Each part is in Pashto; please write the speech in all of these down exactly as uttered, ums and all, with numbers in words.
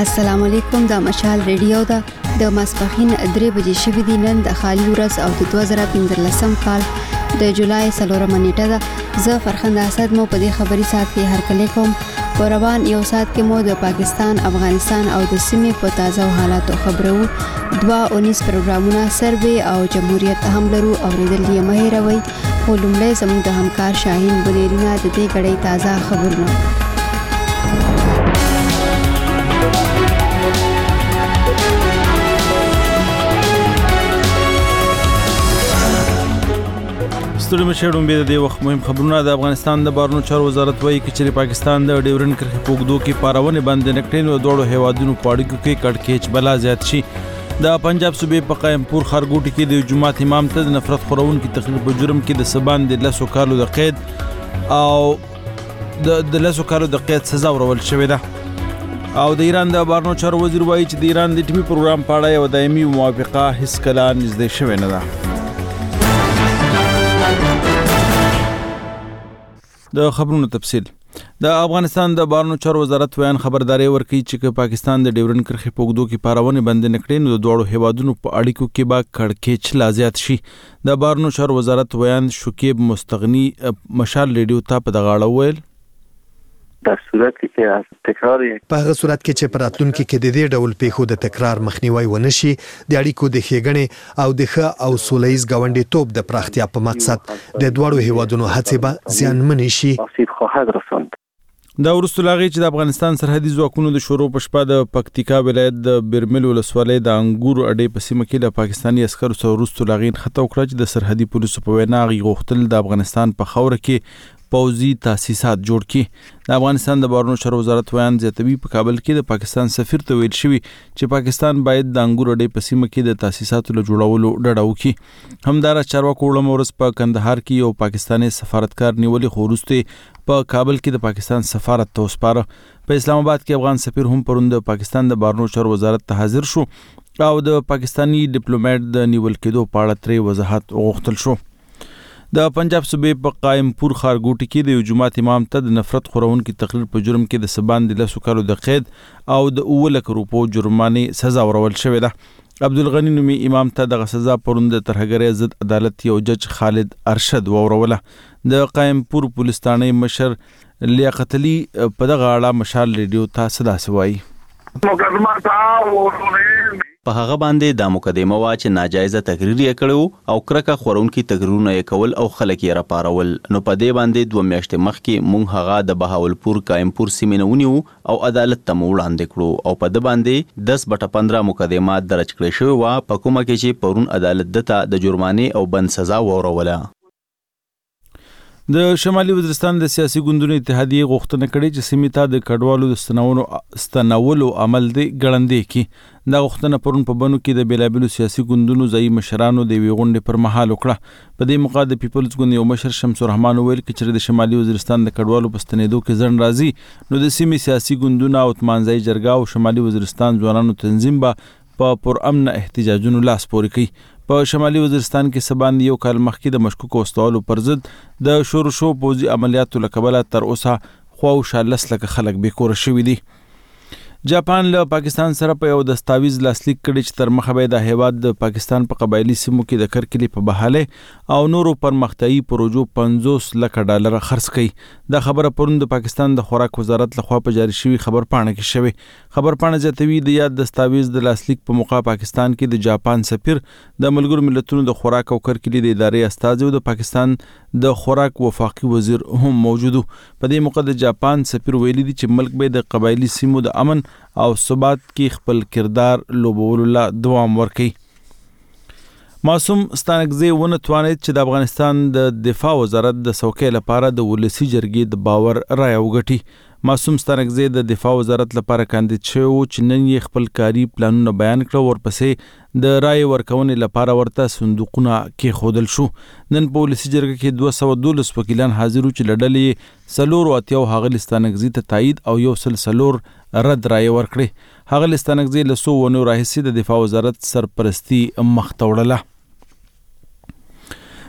السلام علیکم. د مشال ریډیو دا د ماسپخین درې بجې شوې دي. نن د خالی ورځ او د دوه زره پنځلسم کال د جولای څلورمه نیټه ده. زه فرخنده اسد مو په دې خبري ساعت کې هرکلی کوم. په روان یو ساعت کې مو د پاکستان، افغانستان او د سیمې په تازه حالاتو خبرو. دوه اونیس پروګرامونه سروې او جمهوریت هم لرو اوریدل یې مه هېروئ. خو لومړی زموږ د همکار شاهین بنیرینه د دې ګړۍ تازه خبرونه. ستړي مشهډون به د وخت مهم خبرونه. د افغانستان د بهرنیو چارو وزارت وایي چې پاکستان د ډیورنډ کرښې په اوږدو کې پارونې باندې نکټین او دوړو هیوادونو په اړیکو کې کړکېچ بلا زیات شي. د پنجاب صوبې په قائمپور ښارګوټي کې د جمعات امام ته د نفرت خورونکي تقریر په جرم کې د سبان د لسو کالو د قید او د د لسو کالو د قید سزا ورول شوې ده. او د ایران د بهرنیو چارو وزیر وایي چې د ایران د ټیمي پروګرام په اړه یو دایمي موافقه هیڅ کله نږدې شوې نه ده. د خبرونو تفصیل. د افغانستان د بهرنیو چارو وزارت ویان خبرداري ورکړي چې پاکستان د ډیورنډ کرښې په اوږدو کې پارونې باندې نکړي نو د دوړو هیوادونو په اړیکو کې به کړکېچ لا زیات شي. د بهرنیو چارو وزارت ویان شکیب مستغنی مشال ریډیو ته په دغه اړه ویل در صورت کې تکرار په هغه صورت کې چې پراتلونکو کې د دې ډول پیښو د تکرار مخنیوي ونشي، د اړیکو د ښېګڼې او د ښه او سولهییز ګاونډیتوب د پراختیا په مقصد د دوړو هیوادونو هڅې به زیانمنې شي. دا وروسته لاغي چې د افغانستان سرحدي ځواکونو د شورو په شپه د پکتیکا ولایت د برمل ولسوالۍ د انګور اډې په سیمه کې له پاکستاني عسکرو سره وروسته لاغي خطا وکړه چې د سرحدي پولیسو په وینا غوښتل د افغانستان په خوره کې پوځي تاسیسات جوړ کړي. د افغانستان د بهرنیو چارو وزارت ویان زیاتوي په کابل کې د پاکستان سفیر ته ویل شوی چې پاکستان باید د انګور اډې په سیمه کې د تاسیساتو له جوړولو ډډه وکړي. همدارس چارواکو وړاندې ورځ په کندهار کې یو پاکستاني سفارتکار نیولې خو وروسته په کابل کې د پاکستان سفارت ته وسپاره. په اسلام آباد کې افغان سفیر هم پروند پاکستان د بهرنیو چارو وزارت ته حاضر شو او د پاکستانی ډیپلوماټ د نیول کېدو په اړه ترې وضاحت غوښتل شو. د پنجاب صوبې په قائمپور ښارګوټي کې د یو جمعات امام ته د نفرت خورونکي تقریر په جرم کې د سبان د لسو کالو د قید او د اوه لکو روپو جرمانې سزا ورول شوې ده. عبدالغني نومي امام ته دغه سزا پروند د ترهګرۍ ضد عدالت یو جج خالد ارشد وروله. د قائمپور پولیس تانۍ مشر لیاقت علي په دغه اړه مشال ریډیو ته صدا سوایي. په هغه باندې دا مقدمه وا چې ناجایزه تقریر یې کړو او کرکه خورونکي تقریرونه یې کول او خلک یې راپارول. نو په دې باندې دوه میاشتې مخکې مونږ هغه د بهاولپور قائمپور سیمې نه ونیو او عدالت ته مو وړاندې کړو او په دې باندې دس بټه پندرہ مقدمات درج کړې شوې وه په کومه کې چې پرون عدالت دته د جرمانې او بند سزا وروله. د شمالي وزیرستان د سیاسي ګوندونو اتحادیې غوښتنه کړې چې سیمې ته د کډوالو د ستنولو ستنولو عمل دی ګړندې کړي. دا غوښتنه پرون په بنو کې د بیلابیلو سیاسي ګوندونو ځایي مشرانو د یوې غونډې پر مهال وکړه. په دې موقع د پیپلز ګوند یو مشر شمس الرحمن وویل چې د شمالي وزیرستان د کډوالو په ستنېدو کې ځنډ راځي نو د سیمې سیاسي ګوندونه او تمانځای جرګه او شمالي وزیرستان ځوانانو تنظیم به په پرامن احتجاجونو لاس پورې کوي. په شمالي وزیرستان کې سبان یو کال مخکې د مشکوک وسلوالو پر ضد د شورشو پوځي عملیاتو له کبله تر اوسه خواوشا لس لکه خلک بېکوره شوي دي. جاپان له پاکستان سره په یو دستاویز لاسلیک کړي چې تر مخه به د هیواد د پاکستان په قبایلی سیمو کې د کرکلي په بحاله او نورو پرمختیایي پروژو پنځوس لکه ډالر خرڅ کړي. دا خبره پرون د پاکستان د خوراک وزارت لخوا په جاری شوی خبر پاڼه کې شوی. خبر پاڼه زیاتوي د یاد دستاویز د لاسلیک په موقع پاکستان کې د جاپان سفیر، د ملګرو ملتونو د خوراک او کرکلي د ادارې استازي او د پاکستان د خوراک وفاقي وزیر هم موجود. په دې موقع د جاپان سفیر ویلي دي چې ملک به د قبایلی سیمو د امن او ثبات کې خپل کردار لوبولو لا دوام ورکړي. معصوم ستانکزی ونه توانید چې د افغانستان د دفاع وزارت د څوکۍ لپاره د ولسی جرګې د باور رایه وګټي. معصوم ستانکزی د دفاع وزارت لپاره کاندید شوی و چې نن یې خپل کاري پلانونه بیان کړه. ورپسې د رایې ورکونې لپاره ورته صندوقونه کېښودل شو. نن په ولسي جرګه کې دوه سوه دولس وکیلان حاضر وو چې له ډلې څلورو اتیاو ښاغلي ستانکزي ته تایید او یو سل څلور رد رایې ورکړې. ښاغلي ستانکزي له څو ونو راهیسې د دفاع وزارت سرپرستي مخ ته وړله.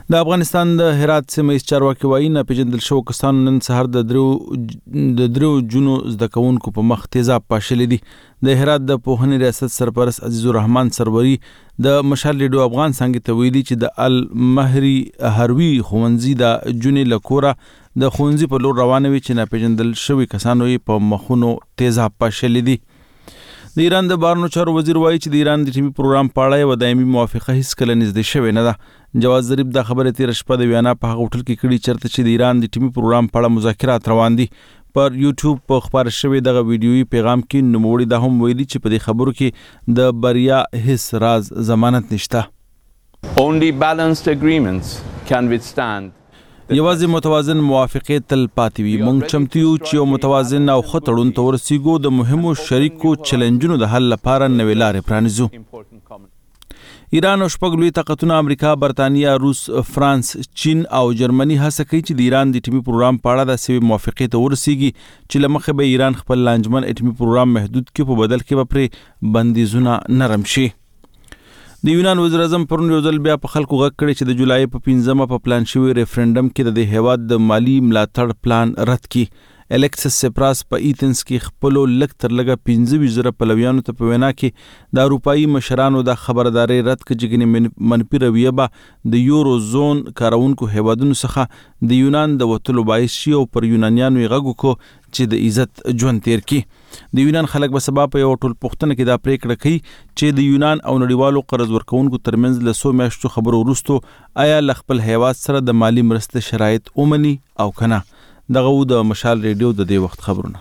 د افغانستان د هرات سیمه ایست چارواکي وایي نه پیژندل شو کسانو نن سهار د درو د درو جنو زده کوونکو په مخ تیزاب پاشلې دي. د هرات د پوهنې ریاست سرپرست عزیز الرحمن سروري د مشال ریډیو افغان څنګه ته ویلي چې د المهري هروي ښوونځي د جنې لکوره د ښوونځي په لور روانه وي چې نه پیژندل شوی کسانو یې په مخونو تیزاب پاشلې دي. د ایران د بهرنیو چارو وزیر وایي چې د ایران د ټیمي پروګرام په اړه یوه دایمي موافقه هیڅ کله نږدې شوې نه ده. جواز ظریف دا خبره تېره شپه د ویانا په هغه هوټل کې کړې چېرته چې د ایران د ټیمي پروګرام په اړه مذاکرات روان دي. پر یوټیوب په خپاره شوی دغه ویډیويي پیغام کې نوموړي دا هم ویلي چې په دې خبرو کې د بریا هیڅ راز ضمانت نشته. Only balanced agreements can withstand یوازې متوازن موافقې تل پاتې وي. موږ چمتو یو چې یو متوازن او ښه تړون ته ورسیږو د مهمو شریکو چلنجونو د حل لپاره نوې لارې پرانیزو. ایران او شپږ لوی طاقتونه امریکا، برطانیه، روس، فرانس، چین او جرمني هڅه کوي چې د ایران د ټیمي پروګرام په اړه داسې موافقې ته ورسیږي چې له مخې به ایران خپل لانجمن اټومي پروګرام محدود کړي، په بدل کې به پرې بندیزونه نرم شي. د یونان وزیر اعظم پرون یو ځل بیا په خلکو غږ کړی چې د جولای په پنځمه په پلان شوي ریفرنډم کې د دې هیواد د مالي ملاتړ پلان رد کړي. الیکسس سپراس په ایتنز کې خپلو لږ تر لږه پنځه ویشت زره پلویانو ته په وینا کې د اروپایي مشرانو د خبردارۍ رد کړي چې ګنې منفي رویه به د یورو زون کارونکو هیوادونو څخه د یونان د وتلو باعث شي او پر یونانیانو یې غږ وکړو چې د عزت ژوند تیر کړي. د یونان خلک به سبا په یو ټول پوښتنه کې دا پریکړه کوي چې د یونان او نړیوالو قرض ورکوونکو ترمنځ له څو میاشتو خبرو وروسته آیا له خپل هیواد سره د مالي مرستې شرایط ومني او که نه. دغه و د مشال ریډیو د دې وخت خبرونه.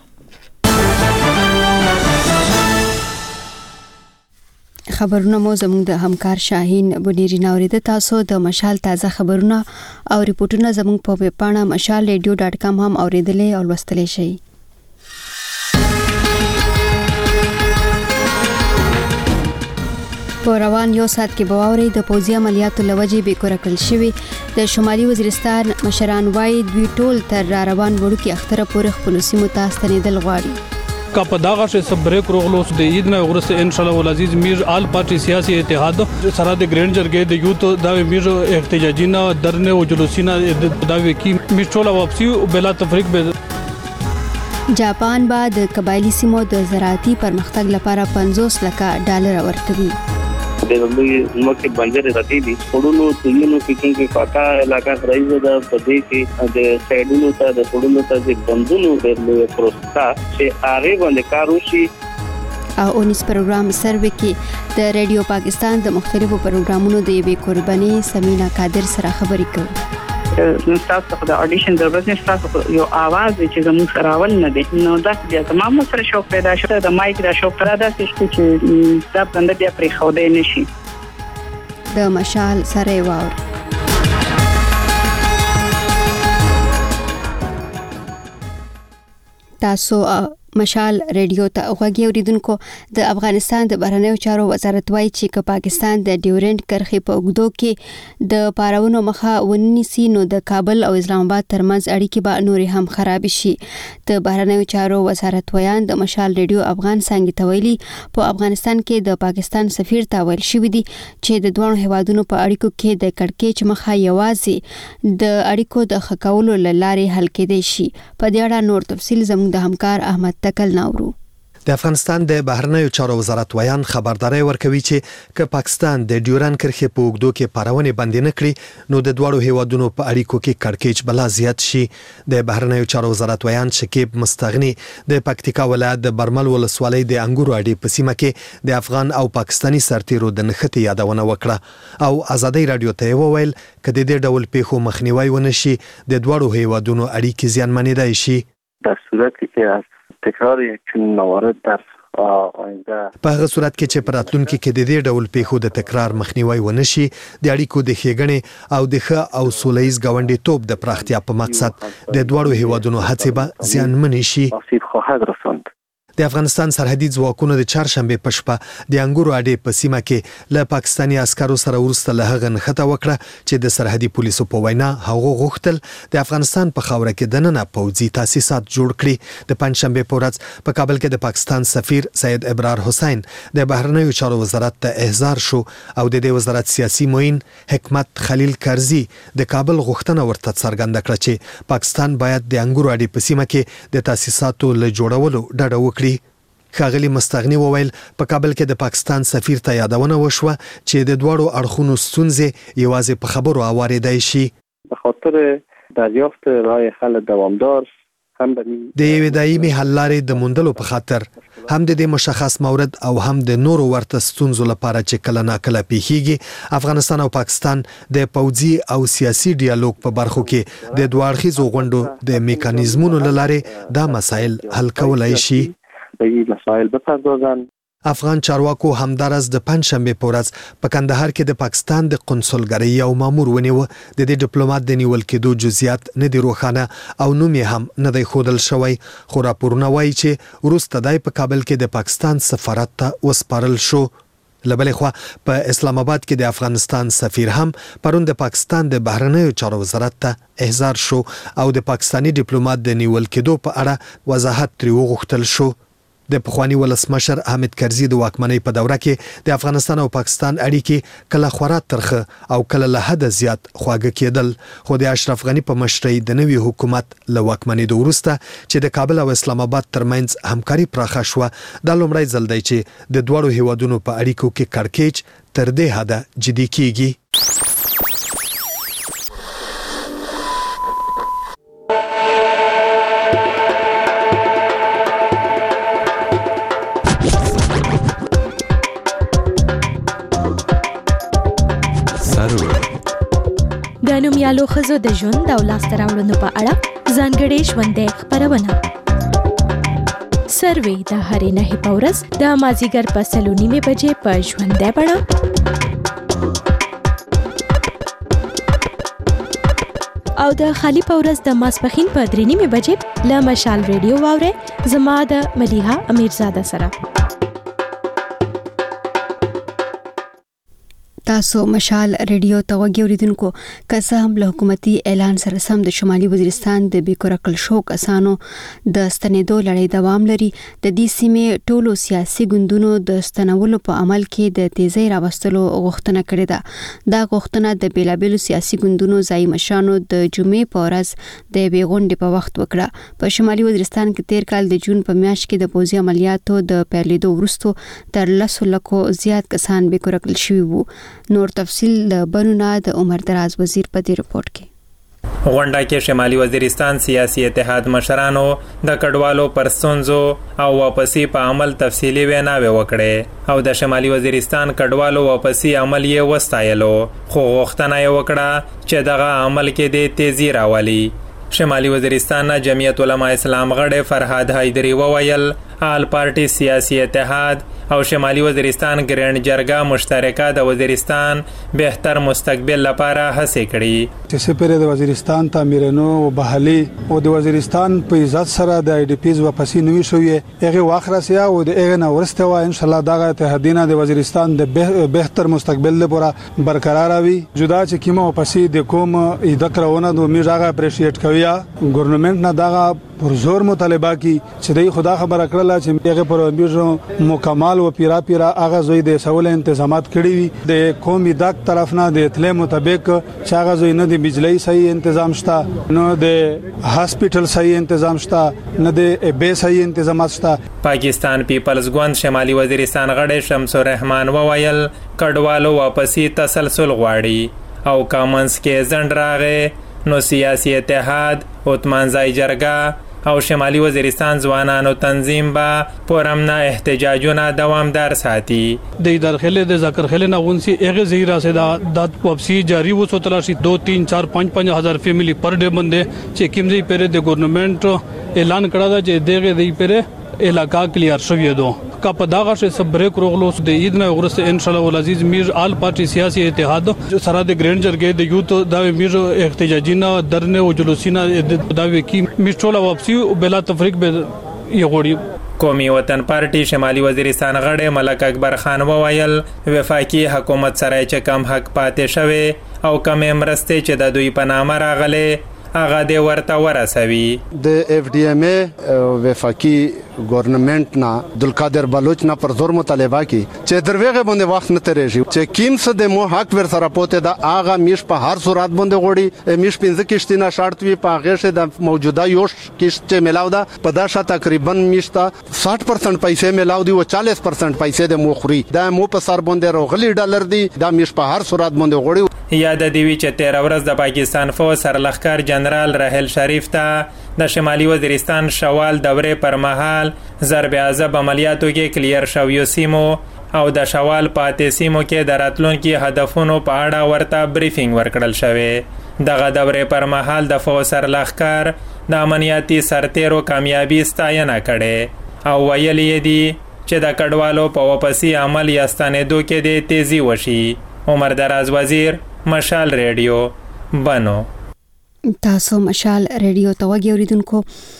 خبرونه مو زموږ د همکار شاهین بنيري ناوریده. تاسو د مشال تازه خبرونه او ریپورتونه زموږ په ویب پاڼه مشال ریډیو ډاټ کام هم اوریدلې او لوستلې شئ. په روان یو ساعت کې بواوري د پوځي عملیاتو لوجې به کور کړل شوی. د شمالي وزیرستان مشران وايي دوی ټول تر را روان وړوکی اختره پورې خپل سیمو ته ستنېدل غواړي. کا په دغه شی صبرک روغلوس د عید نه ورسته ان شاء الله ولعزیز میر آل پارټي سیاسي اتحاد سره د ګرینډ جرګې د یوت د میر احتجاجینا درنه او جلوسینا د وکی میټولا واپسی بلا تفریق به. جاپان با د قبایلی سیمو د زراعتي پرمختګ لپاره پنځوس لکه ډالر ورکوي. د لوی مکه بنجر راځي دي خورونو تونو کې کې پاکا علاقہ رئیس د پدې کې د سایډونو ته د خورونو ته د بندونو د لوی پروستا چې هغه باندې کاروشي. او اونیس پروګرام سروې کې د رادیو پاکستان د مختلفو پروګرامونو د یوې قرباني سمینا قادر سره خبرې کوي. نو تاسو د اډیشن د ورځې تاسو یو आवाज چې زموږ سره ول نه دي نو دا د تمام سره شوق پیدا شو د مایک د شوق پیدا چې دا بنده بیا پرې خو دې نشي. د مشال سره واور تاسو مشال ریډیو ته غوږی اوریدونکو. د افغانستان د بهرنیو چارو وزارت وایي چې که پاکستان د ډیورنډ کرښې په اوږدو کې د پاراونو مخه ونیسي نو د کابل او اسلام آباد ترمنځ اړیکې به نورې هم خراب شي. د بهرنیو چارو وزارت ویان د مشال ریډیو افغان څنګه تویلي په افغانستان کې د پاکستان سفیر ته ویل شوی دی چې د دوه هیوادونو په اړیکو کې د کړکېچ مخه یوازې د اړیکو د ښه کولو لارې حل کېدای شي. په دې اړه نور تفصیل زموږ د همکار احمد تکل ناورو. د افغانستان د بهرنیو چارو وزارت ویان خبرداري ورکوي چې که پاکستان د ډیورن کرښې په اوږدو کې پارونې بندي نه کړي نو د دوړو هیوادونو په اړیکو کې کړکېچ بلا زیات شي. د بهرنیو چارو وزارت ویان شکیب مستغنی د پکتیکا ولایت د برمل ولسوالۍ د انګورو اډې په سیمه کې د افغان او پاکستانی سرتیرو د نښتې یادونه وکړه او ازادي رادیو ته وویل چې د دې ډول پیښو مخنیوي ونشي د دوړو هیوادونو اړیکې زیانمنېدای شي. در صورتی که از تکرار چنین موارد در آینده په هغه صورت کې چې پراتلونکو کې د دې ډول پیښو د تکرار مخنیوي ونشي د اړیکو د ښېګڼې او د ښه او سولهییز ګاونډیتوب د پراختیا په مقصد د دوړو هیوادونو هڅې به زیانمنې شي. آسیب خواهد رساند. د افغانستان سرحدي ځواکونو د چهارشنبه په شپه د انګورو اډې په سیمه کې له پاکستاني عسکرو سره ورسته له هغه نښته وکړه چې د سرحدي پولیسو په وینا هغه غوښتل د افغانستان په خاوره کې دننه پوځي تاسیسات جوړ کړي. د پنځشنبه په ورځ په کابل کې د پاکستان سفیر سید ابرار حسین د بهرنیو چارو وزارت ته احضار شو او د دې وزارت سیاسي معین حکمت خلیل کرزي د کابل غوښتنه ورته څرګنده کړه چې پاکستان باید د انګورو اډې په سیمه کې د تاسیساتو له جوړولو ډډه وکړي. ښاغلي مستغني وویل په کابل کې د پاکستان سفیر ته یادونه وشوه چې د دواړو اړخونو ستونزې یوازې په خبرو اوارېدای شي. به خاطر دریافت رای حل دوامدار هم د یوې دایمي حل لارې د موندلو په خاطر هم د دې مشخص مورد او هم د نورو ورته ستونزو لپاره چې کله ناکله پیښیږي افغانستان او پاکستان د پوځي او سیاسي ډیالوګ په برخو کې د دوه اړخیزو غونډو د میکانیزمونو له لارې دا مسایل حل کولای شي. به مسائل بپردازن. افغان چارواکو همدارس د پنځشنبه په ورځ په کندهار کې د پاکستان د قنصلګرۍ یو مامور ونیو. د دې ډیپلوماټ د نیول کېدو جزئیات نه دي روښانه او نوم یې هم نه دی ښودل شوی خو راپورونه وایي چې وروسته دی په کابل کې د پاکستان سفارت ته وسپارل شو. لبلې خو په اسلام آباد کې د افغانستان سفیر هم پرون د پاکستان د بهرنیو چارو وزارت ته احضار شو او د پاکستانی ډیپلوماټ د نیول کېدو په اړه وضاحت ترې وغوښتل شو. د پخوانی ولسمشر حامد کرزي د واکمنۍ په دوره کې د افغانستان او پاکستان اړیکې کله خورا ترخه او کله له حد زیات خواږه کېدل خو د اشرف غنی په مشرۍ د نوي حکومت له واکمنۍ د وروسته چې د کابل او اسلام آباد ترمنځ همکاري پراخه شوه دا لومړی ځل دی چې د دوړو هیوادونو په اړیکو کې کړکېچ تر دې حده جدي کیږي. د نومیالو ښځو د ژوند او لاسته راوړنو په اړه ځانګړې ژوندۍ خپرونه سروې د هرې نهې په ورځ د مازدیګر په سلو نیمې بجې په ژوندۍ بڼه او د خالي په ورځ د ماسپښین په درې نیمې بجې له مشال ریډیو واورئ زما د ملیحه امیرزاده سره. تاسو مشال ریډیو ته وګورئ که څه هم له حکومتي اعلان سره سم د شمالي وزیرستان د بیکوره کړل شو کسانو د ستنېدو لړۍ دوام لري. د دې سیمې ټولو سیاسي ګوندونو د ستنولو په عمل کې د تیزی راوستلو غوښتنه کړې ده. دا غوښتنه د بیلابیلو سیاسي ګوندونو ځایي مشرانو د جمعې په ورځ د یوې غونډې په وخت وکړه. په شمالي وزیرستان کې تیر کال د جون په میاشت کې د پوځي عملیاتو د پیلېدو وروسته تر لسو لکو زیات کسان بیکوره کړل شوي وو. نور تفصیل د بنونا د عمر دراز وزیر په دې رپورت کې. غونډه کې شمالي وزیرستان سیاسي اتحاد مشرانو د کډوالو پر ستونزو او واپسی په عمل تفصیلي ویناوې وکړې او د شمالي وزیرستان کډوالو واپسی عمل یې وستایلو خو غوښتنه یې وکړه چې دغه عمل کې د تیزی راولي. شمالي وزیرستان جمعیت علماء اسلام غړي فرهاد حیدری وویل آل پارټي سیاسي اتحاد او شمالي وزیرستان ګرینډ جرګه مشترکه د وزیرستان بهتر مستقبل لپاره هڅې کړي. چې سپېره د وزیرستان تعمیرونو او بحالي او د وزیرستان په عزت سره د آی ډي پیز واپسی نوي شوې هغه واخره سیا او د هغه نو ورسته و ان شاء الله دغه اتحادینه د وزیرستان د بهتر مستقبل لپاره برقرار وي. جدا چې کیمه واپسی د کوم ادکرونه د میژه اپریشیټ کوي ګورنمنت نه دغه پر زور مطالبه کی چې د خدا خبره کړله چې هغه پر میژه مکمل او پیرا پیرا هغه زوی د سوال تنظیمات کړی وي د قومي دک طرف نه د اطلاع مطابق چې هغه زوی نه د بجلی صحیح تنظیم شته نو د هاسپټل صحیح تنظیم شته نه د به صحیح تنظیمات شته. پاکستان پیپلز ګوند شمالي وزیرستان غړي شمس الرحمن وویل کډوالو واپسی تسلسل غواړي او کامنس کې ځند راغې نو سیاسي اتحاد اوتمانځای جرګه او شمالي وزیرستان ځوانانو تنظیم با پرامنا احتجاجونه دوامدار ساتي. د داخله د ذکر خله نه ونسي هغه زیرا سے د واپسی جاری و سو تلاشي دو تین چار پانچ پانچ هزار فیملی پر ډے باندې چې کیمزي پره د ګورنمنت اعلان کړه دا چې دغه دی پره علاقہ کلیئر شوی دو کا پداغه سے سب بریک روغلوس د عید نه ورسته ان شاء الله ولعزیز میر آل پارټي سیاسي اتحاد سره د ګرینډ جرګې د یوت د میر احتجاجي نه درنه او جلوسي نه د داوی کی میټولا واپسی بلا تفریق به یغوړي. قومي وطن پارټي شمالي وزیرستان غړی ملک اکبر خان وویل وفاقي حکومت سره چې کم حق پاتې شوی او کم مرستې چې د دوی په نامه راغلي هغه د ورته ورسوي. د اف ډي ام ای وفاقي ګورنمنت نه عبدالقادر بلوچ نه پر زور مطالبه کی چې دروغه باندې وخت نه ترېږي چې کیم څه د مو حق ور سره پوته دا هغه میش په هر صورت باندې غوړي میش پنځه کشتي نه شرط وی په هغه شه د موجوده یو کشت چې ملاو دا په دا شته تقریبا میشته ساठ پرسنټ پیسې ملاو دی او چالیس پرسنټ پیسې د مخوري دا مو په سر باندې روغلي ډالر دی دا میش په هر صورت باندې غوړي. یاد دی وی چې تیر ورځ د پاکستان فوج سرلخکر جنرال راهل شریف ته د شمالي وزیرستان شوال دورې پر مهال ضرب عذاب عملیاتو کې کلیر شویو سیمو او د شوال پاتې سیمو کې د راتلونکي هدفونو په اړه ورته بریفینګ ورکړل شوی. دغه دورې پر مهال د فوج سرلخکر د امنیتي سرتیرو کامیابی ستاینه کړې او ویلي دي چې د کډوالو په واپسی عمل یا ستنېدو کې د تیزی وشي. عمر دراز وزیر، مشال ریډیو، بنو. تاسو مشال ریډیو ته وګورئ اوریدونکو.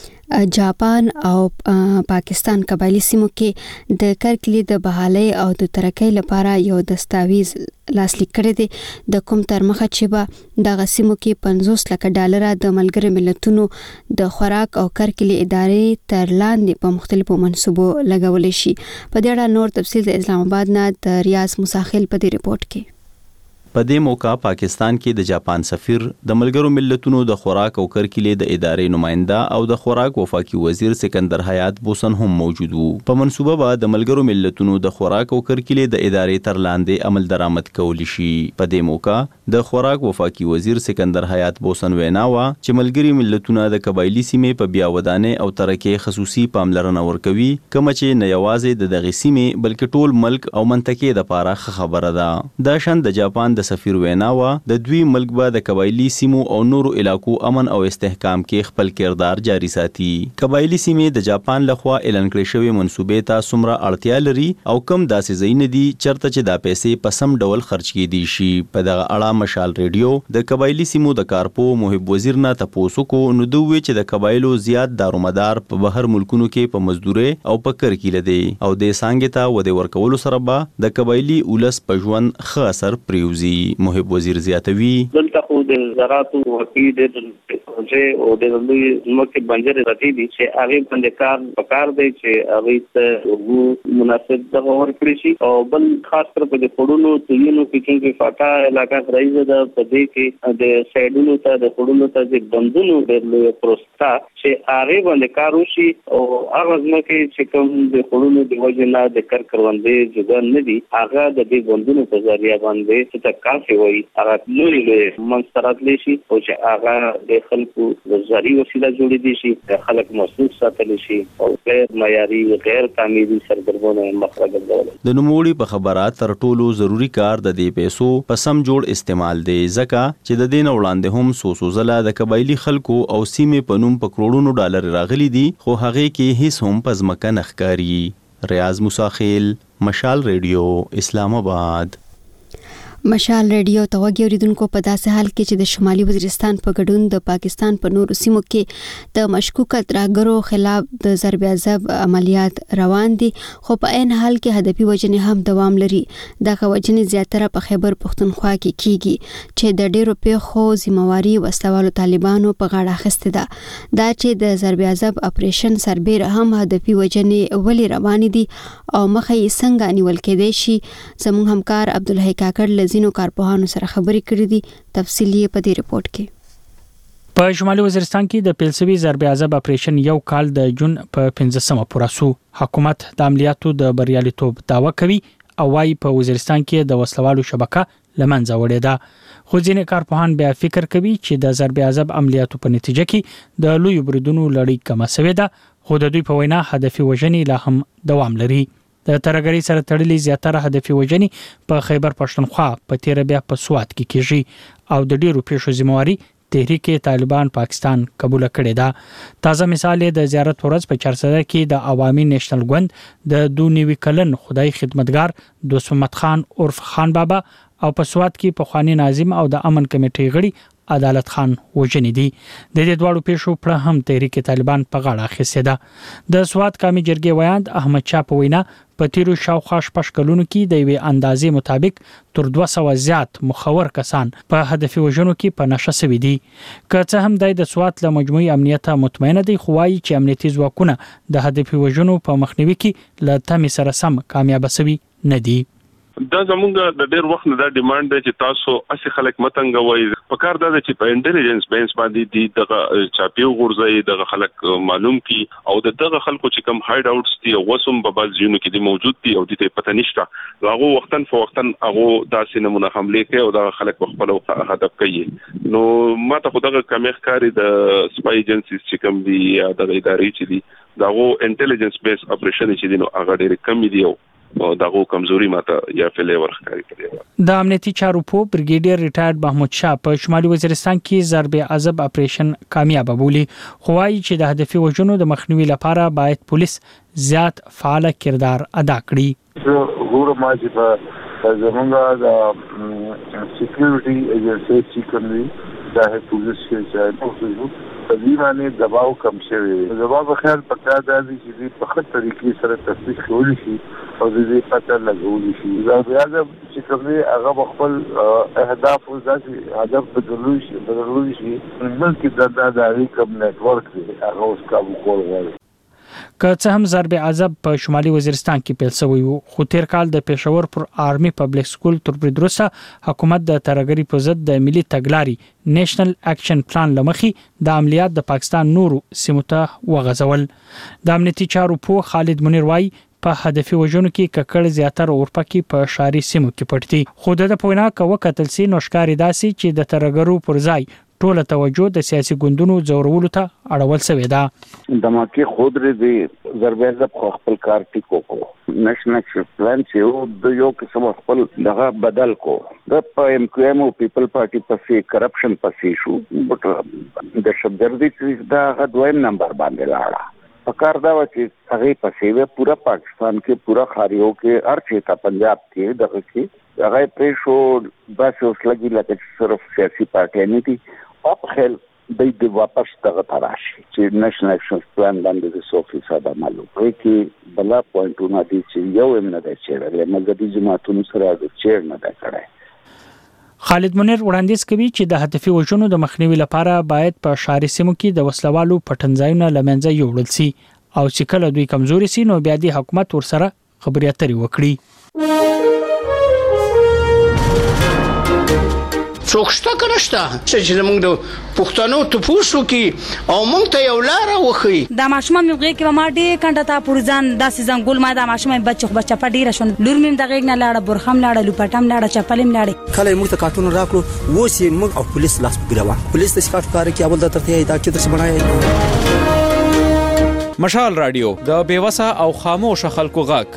جاپان او پاکستان قبایلی سیمو کې د کرکلی د بحالۍ او د ترقۍ لپاره یو دستاویز لاسلیک کړی دی. د کوم تر مخه چې به دغه سیمو کې پنځوس لکه ډالر د ملګرو ملتونو د خوراک او کرکلی ادارې تر لاندې په مختلفو منصوبو لګولې شي. په دې اړه نور تفصیل د اسلام آباد نه د ریاض مساخیل په دې ریپورت کې. په دې موقع پاکستان کې د جاپان سفیر، د ملګرو ملتونو د خوراک او کرکلې د ادارې نماینده او د خوراک وفاقي وزیر سکندر حیات بوسن هم موجود وو. په منصوبه به د ملګرو ملتونو د خوراک او کرکلې د ادارې تر لاندې عمل درآمد کولی شي. په دې موقع د خوراک وفاقي وزیر سکندر حیات بوسن وینا وا چې ملګري ملتونه د قبایلی سیمې په بیا ودانې او ترقې خصوصي پاملرنه ورکوي، کوم چې نه یوازې د دغه سیمې بلکې ټول ملک او منطقې د پاره خبره ده. دا شان د جاپان د سفیر ویناوا د دوی ملک به د قبایلی سیمو او نورو علاقو امن او استحکام کې خپل کردار جاری ساتي. قبایلی سیمې د جاپان لخوا اعلان کړې شوی منصوبې ته څومره اړتیا لري او کم داسې ځایونه دي چرته چې دا پیسې په سم ډول خرج کېدي شي. په دغه اړه مشال ریډیو د قبایلی سیمو د کارپو محب وزیر نه تاسو کو نو دوی چې د قبایلو زیات دارومدار په بهر ملکونو کې په مزدوري او په کر کې لدی او د سانګې ته ود ورکول سره به د قبایلی اولس په ژوند ښه اثر پریوزي. محب وزیر زیاتوي دلته خو د زراعت او وقید د پروژې او د لوی مکه بنجر راځي چې هغه باندې کار وکړ دی چې هغه ته وګو مناسب د اور کړی شي او بل خاص کر په د خړونو تینو کې کې فاټا علاقہ راځي د پدې کې د سایډونو ته د خړونو ته د بندونو د لوی پروستا چې هغه باندې کار وشي او هغه ځمکه چې کوم د خړونو د وجنه د کار کروندې جوړ نه دي هغه د دې بندونو په ذریعہ باندې چې کافي وي هغه لوی لوی منسترات لشي او چې هغه د خلکو د زری وسیله جوړې دي شي د خلک مسؤل ساتل شي او غیر معیاري غیر تعمیري سرګرمونه مخرج ګرځول. د نوموړي په خبرات تر ټولو ضروری کار د دې پیسو په سم جوړ استعمال دی ځکه چې د دین وړاندې هم سوسو زله د قبایلی خلکو او سیمې په نوم په کروڑونو ډالر راغلي دي خو هغه کې هیڅ هم په ځمکه نخکاری. ریاض مساخیل، مشال ریډیو، اسلام آباد. مشال ریډیو ته وګورئ اوریدونکو. په داسې حال کې چې د شمالي وزیرستان په ګډون د پاکستان په نورو سیمو کې د مشکوکه ترهګرو خلاف د ضرب عذاب عملیات روان دي خو په عین حال کې هدفي وجنې هم دوام لري. دغه وجنې زیاتره په خیبر پښتونخوا کې کیږي چې د ډیرو پیښو ذمہواری وسلوالو طالبانو په غاړه اخیسته ده. دا چې د ضرب عذاب اپریشن سربېره هم هدفي وجنې ولې روان دي او مخه یې څنګه نیول کېدای شي. زموږ همکار عبدالحی کاکړ زینو کارپوهانو سره خبرې کړې دي. تفصیلی په دې ریپورت کې. په شمالي وزیرستان کې د پیلسوي ضرب عذاب اپریشن یو کال د جون په پنځمه پوره سو. حکومت د عملیاتو د بریالیتوب داوا کوي او وايي په وزیرستان کې د وسلوالو شبکه لمنځه وړې ده. خو ځینې کارپوهان بیا فکر کوي چې د ضرب عذاب عملیاتو په نتیجه کې د لوی بریدونو لړۍ کمه شوې ده خو د دوی په وینا هدفي وژنې لا هم دوام لري. د ترهګرۍ سره تړلې زیاتره هدفي وژنې په خیبر پښتونخوا په تیر بیا په سوات کې کیږي او د ډیرو پیښو ذمہواری تحریک طالبان پاکستان قبول کړی ده. تازه مثال د زیارت ورځ په چارسده کې د عوامي نېشنل ګوند د دوه نوي کلن خدای خدمتګار دوست محمد خان عرف خان بابا او په سوات کې پخوانی ناظم او د امن کمیټې غړي عدالت خان وژنې دي. د دې دواړو پیښو پر هم تحریک طالبان په غاړه اخیستې ده. د سوات قومي جرګې ویاند احمد شاه په وینا په تیرو شاوخوا شپږ کلونو کې د یوې اندازې مطابق تر دوه سوه زیات مخور کسان په هدفي وژنو کې په نشه شوي دي. که څه هم د سوات له مجموعي امنیت مطمئنه دي، خو وايي چې امنیتي ځواکونه د هدفي وژنو په مخنیوي کې له تمې سره سم کامیاب شوي نه دي. دا زمونږ د ډېر وخت نه دا ډیماند دی چې تاسو اسی خلک متنګوي. په کار دا چې په انټيليجنس بیس باندې دي دغه چاپیو غورځي دغه خلک معلوم کی او دغه خلکو چې کوم هاید اوټس دي او وسوم په باز ژوند کې دي موجود دي او د ته پته نشته. هغه وختن فوختن هغه داسې نمونه حمله کوي او دغه خلک په خپل هدف کوي. نو ماته خو دغه کمی ښکاری د سپای ایجنسیز چې کوم دي یا د ادارې چې دي دغه انټيليجنس بیس اپریشن چې دي نو هغه ډېر کم دي او دغه کمزوري ماته یا فلې ورخاري کړی. د امنیتي چارو په بریګیډیر ریټایرډ محمود شاه په شمالي وزیرستان کې ضرب عذاب اپریشن کامیاب بولی، خو وايي چې د هدفي وژنو د مخنیوي لپاره باید پولیس زیات فعال کردار ادا کړي. وګورم چې په زمونږ د سکیورټي ایجنسی چې کومي د پولیس کې چې په دې باندې دباو کم شوی. دباو په خیال پکا دا چې په خپل طریقې سره تفتیش کولی شي او د دې پته لګول شي. دا بیا چې کومي هغه خپل اهداف او ځکه هدف بدلول شي بدلول شي بلکې د داداري کوم نت ورک دی هغه اوس کابو کول غواړي. که څه هم ضرب عذاب په شمالي وزیرستان کې پیل شوی وو، خو تیر کال د پېښور پر آرمي پبلک سکول تر بریدروسه حکومت د ترګری په ضد د ملي تګلاري نېشنل اکشن پلان لمخې د عملیات د پاکستان نورو سیمو ته وغځول. د امنیتي چارو په خالد منیر وايي په هدفي وژنو کې ککړ زیاتره اورپکې په شاري سیمو کې پټ دي. خو د پوینا کوه قتل سي نوشکاري داسي چې د ترګرو پر ځای ټول توجه د سیاسي ګوندونو زورولو ته اړول شوې ده. د ماکي خود لري ضربه خو خپل کار ټیکو کو نېشنل اکشن پلان چې یو د یو قسم خپل دغه بدل کو د ایم کیو ایم او پیپل پارټي په کرپشن پسې شو بټ د شبګردي چې دا غوښنه نمبر باندې لاړه. پکار دا و چې هغه پسې و پورا پاکستان کې پورا خاریو کې هر چې تا پنجاب کې دغه کې هغه پرې شو بس اوس لګي لکه صرف سیاسي پارټي نه دي او خل د دې واپس دغه تراشي چې نېشنل اکشن پلان باندې د سو فیصد عملو کوي کې بلا پوینټونه دي چې یو هم نه دی چیرې مګر د جماعتونو سره د چیر نه دی کړی. خالد منیر وړاندیز کوي چې د هدفي وژنو د مخنیوي لپاره باید په شاري سیمو کې د وسلوالو پټنځایونه لمنځه یوړل شي او چې کله دوی کمزوري سي نو بیا د حکومت ورسره خبرې اترې وکړي. څوکشته کنهشته چې موږ د پښتنو ته پوښتنه کی او موږ ته یو لار وخی. دا ماشوم مې غوږی کې ما دې کنده تا پورزان داسې ځنګول ما دا ماشوم بچ خو بچا پډیره شون لور مې د غېګ نه لاړه برخم لاړه لوپټم لاړه چپلم لاړه. کله موږ ته کارتون راکړو و سي موږ او پولیس لاس پګراوه پولیس د سکاټ کار کې اول د ترته دا کې درس بنای. مشال رادیو د بیوسه او خاموش خلکو غاک.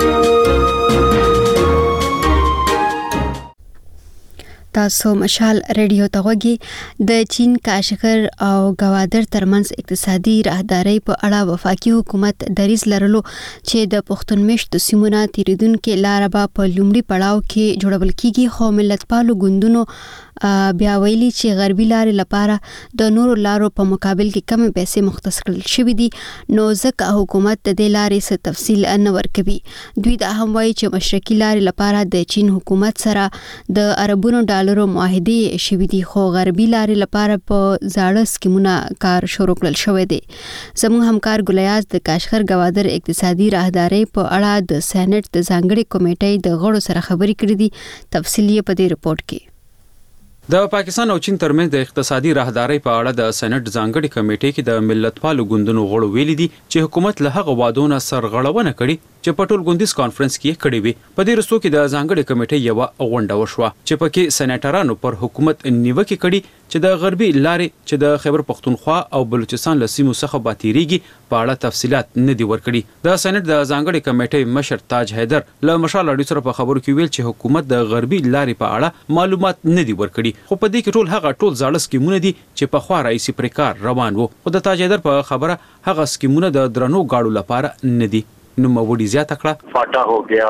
تاسو مشال ریډیو ته غوږی. د چین کاشغر او گوادر ترمنځ اقتصادي راهداري په اړه وفاقي حکومت دریځ لرلو چې د پښتون مشت سیمونه تیریدونکو لار به په لومړي پړاو کې جوړول کیږي، خو ملتپالو ګوندونو بیا ویلي چې غربي لارې لپاره د نورو لارو په مقابل کې کم پیسې مختص کړل شوې دي، نو ځکه حکومت د دې لارې څه تفصیل نه ورکوي. دوی دا هم وایي چې مشرقي لارې لپاره د چین حکومت سره د اربونو ډالرو معاهده شوې دي، خو غربي لارې لپاره په زاړه سکیمونه کار شروع کړل شوی دی. زموږ همکار ګلیاز د کاشغر گوادر اقتصادي راهداري په اړه د سېنات د ځانګړي کمیټې د غړو سره خبرې کړې دي. تفصیل یې په دې رپورت کې. د پاکستان او چین ترمنځ د اقتصادي راهداري په اړه د سېنات ځانګړي کمیټې کې د ملتپالو ګوندونو غړو ویلي دي چې حکومت له هغه وادونو سرغړونه کړې چې په ټول ګوندیز کانفرنس کې کړې وي. په دې رسو کې د ځانګړي کمیټې یو غونډه وشوه چې پکې سېناترانو پر حکومت نیوکه کړې چې د غربي لارې چې د خیبر پختونخوا او بلوچستان له سیمو څخه باتیریږي په اړه تفصيلات نه دي ورکړي. د سېنات د ځانګړي کمیټې مشر تاج حیدر له مشال اړیو سره په خبرو کې ویل چې حکومت د غربي لارې په اړه معلومات نه دي ورکړي، خو په دې کې ټول هغه ټول زاړه سکیمونه دي چې په خوا رئیس پریکار روان وو. خو د تاج حیدر په خبره هغه سکیمونه د درنو گاړو لپاره نه دي. نو موړي زیاته کړه فاټا हो गया और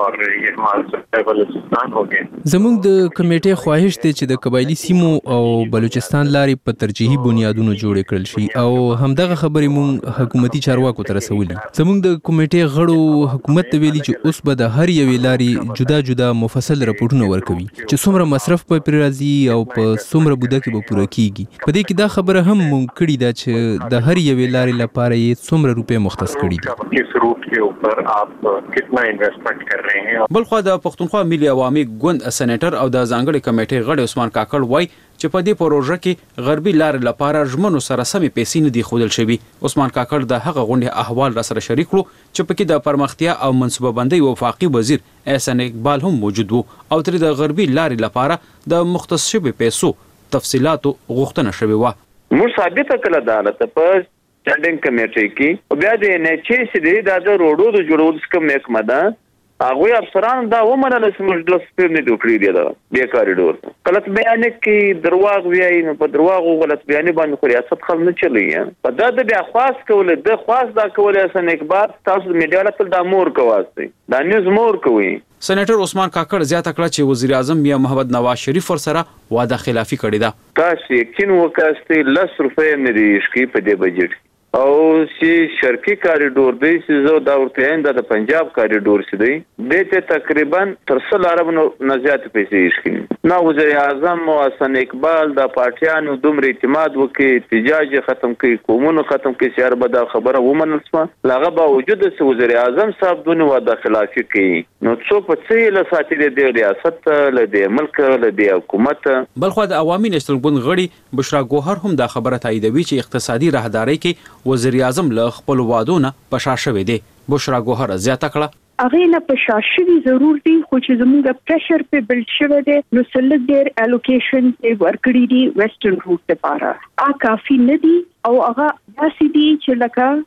और ये हमारा बलूचिस्तान हो गए। زموږ د کمیټې خواهش دی چې د قبایلی سیمو او بلوچستان لارې په ترجیحي بنیادونو جوړ کړل شي او همدغه خبرې مونږ حکومتي چارواکو ته رسولي. زموږ د کمیټې غړو حکومت ته ویلي چې اوس به د هر یوې لارې جدا جدا مفصل راپورټونه ورکوي چې څومره مصرف په پرې راځي او په څومره بوده کې به پوره کیږي. په دې کې دا خبره هم مونږ کړې ده چې د هر یوې لارې لپاره یې څومره روپۍ مختص کړي دي. किस रूट के ऊपर आप कितना इन्वेस्टमेंट कर रहे हैं. بلخو د پښتونخوا ملي عوامي ګوند سېنیټر او د ځانګړي کمیټې غړی عثمان کاکړ وای چې په دې پروژه کې غربي لارې لپاره ژمنو سره سمې پیسې نه دي ښودل شوي. عثمان کاکړ د هغه غونډې احوال را سره شریک کړو چې پکې د پرمختیا او منصوبه بندۍ وفاقي وزیر احسان اقبال هم موجود وو او تر د غربي لارې لپاره د مختص شوي پیسو تفصيلاتو غوښتنه شوې وه. موږ ثابت کړل عدالت په چټینګ کمیټې کې او بیا د نه چې سړي د روډو د جوړولو څخه محکمه ده هغه افسران دا ومنل چې موږ د سپیم نه دوکړي دی دا به کاریډور غلط بیان کې درواغ ویاي نو په درواغ غلط بیان باندې خو ریاست خل نه چلی په دا د بیا خاص کول د خاص دا کول اسن اکبار تاسو میډیا له د امور کواسته دا نیوز مور کوي. سېنیټر عثمان کاکړ زیاته کړه چې وزیر اعظم میا محمد نواز شریف ور سره وعده خلافی کړې ده. تاسو یقین وکړئ لس روپۍ مې ریشکی په دې بجټ او چې شرقي کاریډور دی چې زو دا ورته انده د پنجاب کاریډور سي دی دته تقریبا تر څو عرب نه زیات پیسې شي نو وزیر اعظم او حسن اقبال د پارټیانو دومره اعتماد وکي احتجاج ختم کړي قومونو ختم کړي چې اربدا خبره ومنل سم لاغه باوجود چې وزیر اعظم صاحب دونه وعده خلافي کوي نو څو په څه له ساتي د ریاست له د ملک له د حکومت. بلخو د عوامي نېشنل ګوند غړي بشرا ګوهر هم دا خبره تاییدوي چې اقتصادي راهداري کې وزیر اعظم له خپل وعدونه په شا شوې دي. بشرا ګوهر زیاته کړه هغه نه په شا شوي ضرور دي خو چې زموږ پریشر په بلډ شوی دی نو سلګ ډیر الوکیشن یې ورکړي دي ویسټرن روټ لپاره ا کافي نه دي او هغه داسې دي چې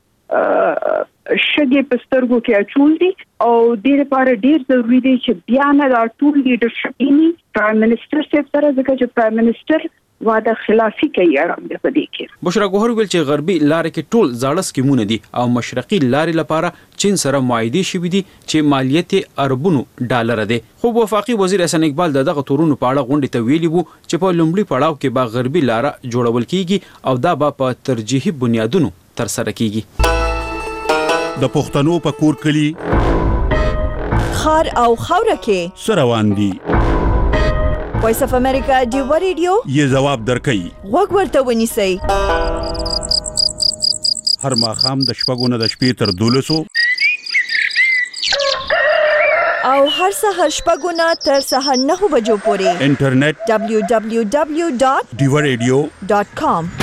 لکه شګې پسترګو کې اچول دي او د لپاره ډیر ضروری دي چې بیا نه دا ټول لیډرشپ یې پرایم منسٹر صاحب سره ځکه چې پرایم منسٹر واده خلافی کوي آرام دې پدې کې. بشرا ګوهر ویل چې غربي لارې کې ټول زاړه سکیمونه دي او مشرقي لارې لپاره چین سره معاهده شوې دي چې مالیت اربونو ډالر ده. خو وفاقي وزیر احسان اقبال دغه تورونو په اړه غونډه ته ویلي وو چې په لومړي پړاو کې به غربي لاره جوړول کیږي او دا به په ترجیحي بنیادونو تر سره کیږي. د پښتنو په کور کلی خار او خوره کې سروان دي. وایس اف امریکا دیو ریډیو یې جواب درکړي وګ ورته ونیسئ هر ماښام د شپږو نه د شپې تر دولسو او هر سهار شپږو نه تر سهار نهو بجو پورې انټرنیټ دبلیو دبلیو دبلیو ډاٹ دیو ریډیو ډاٹ کام.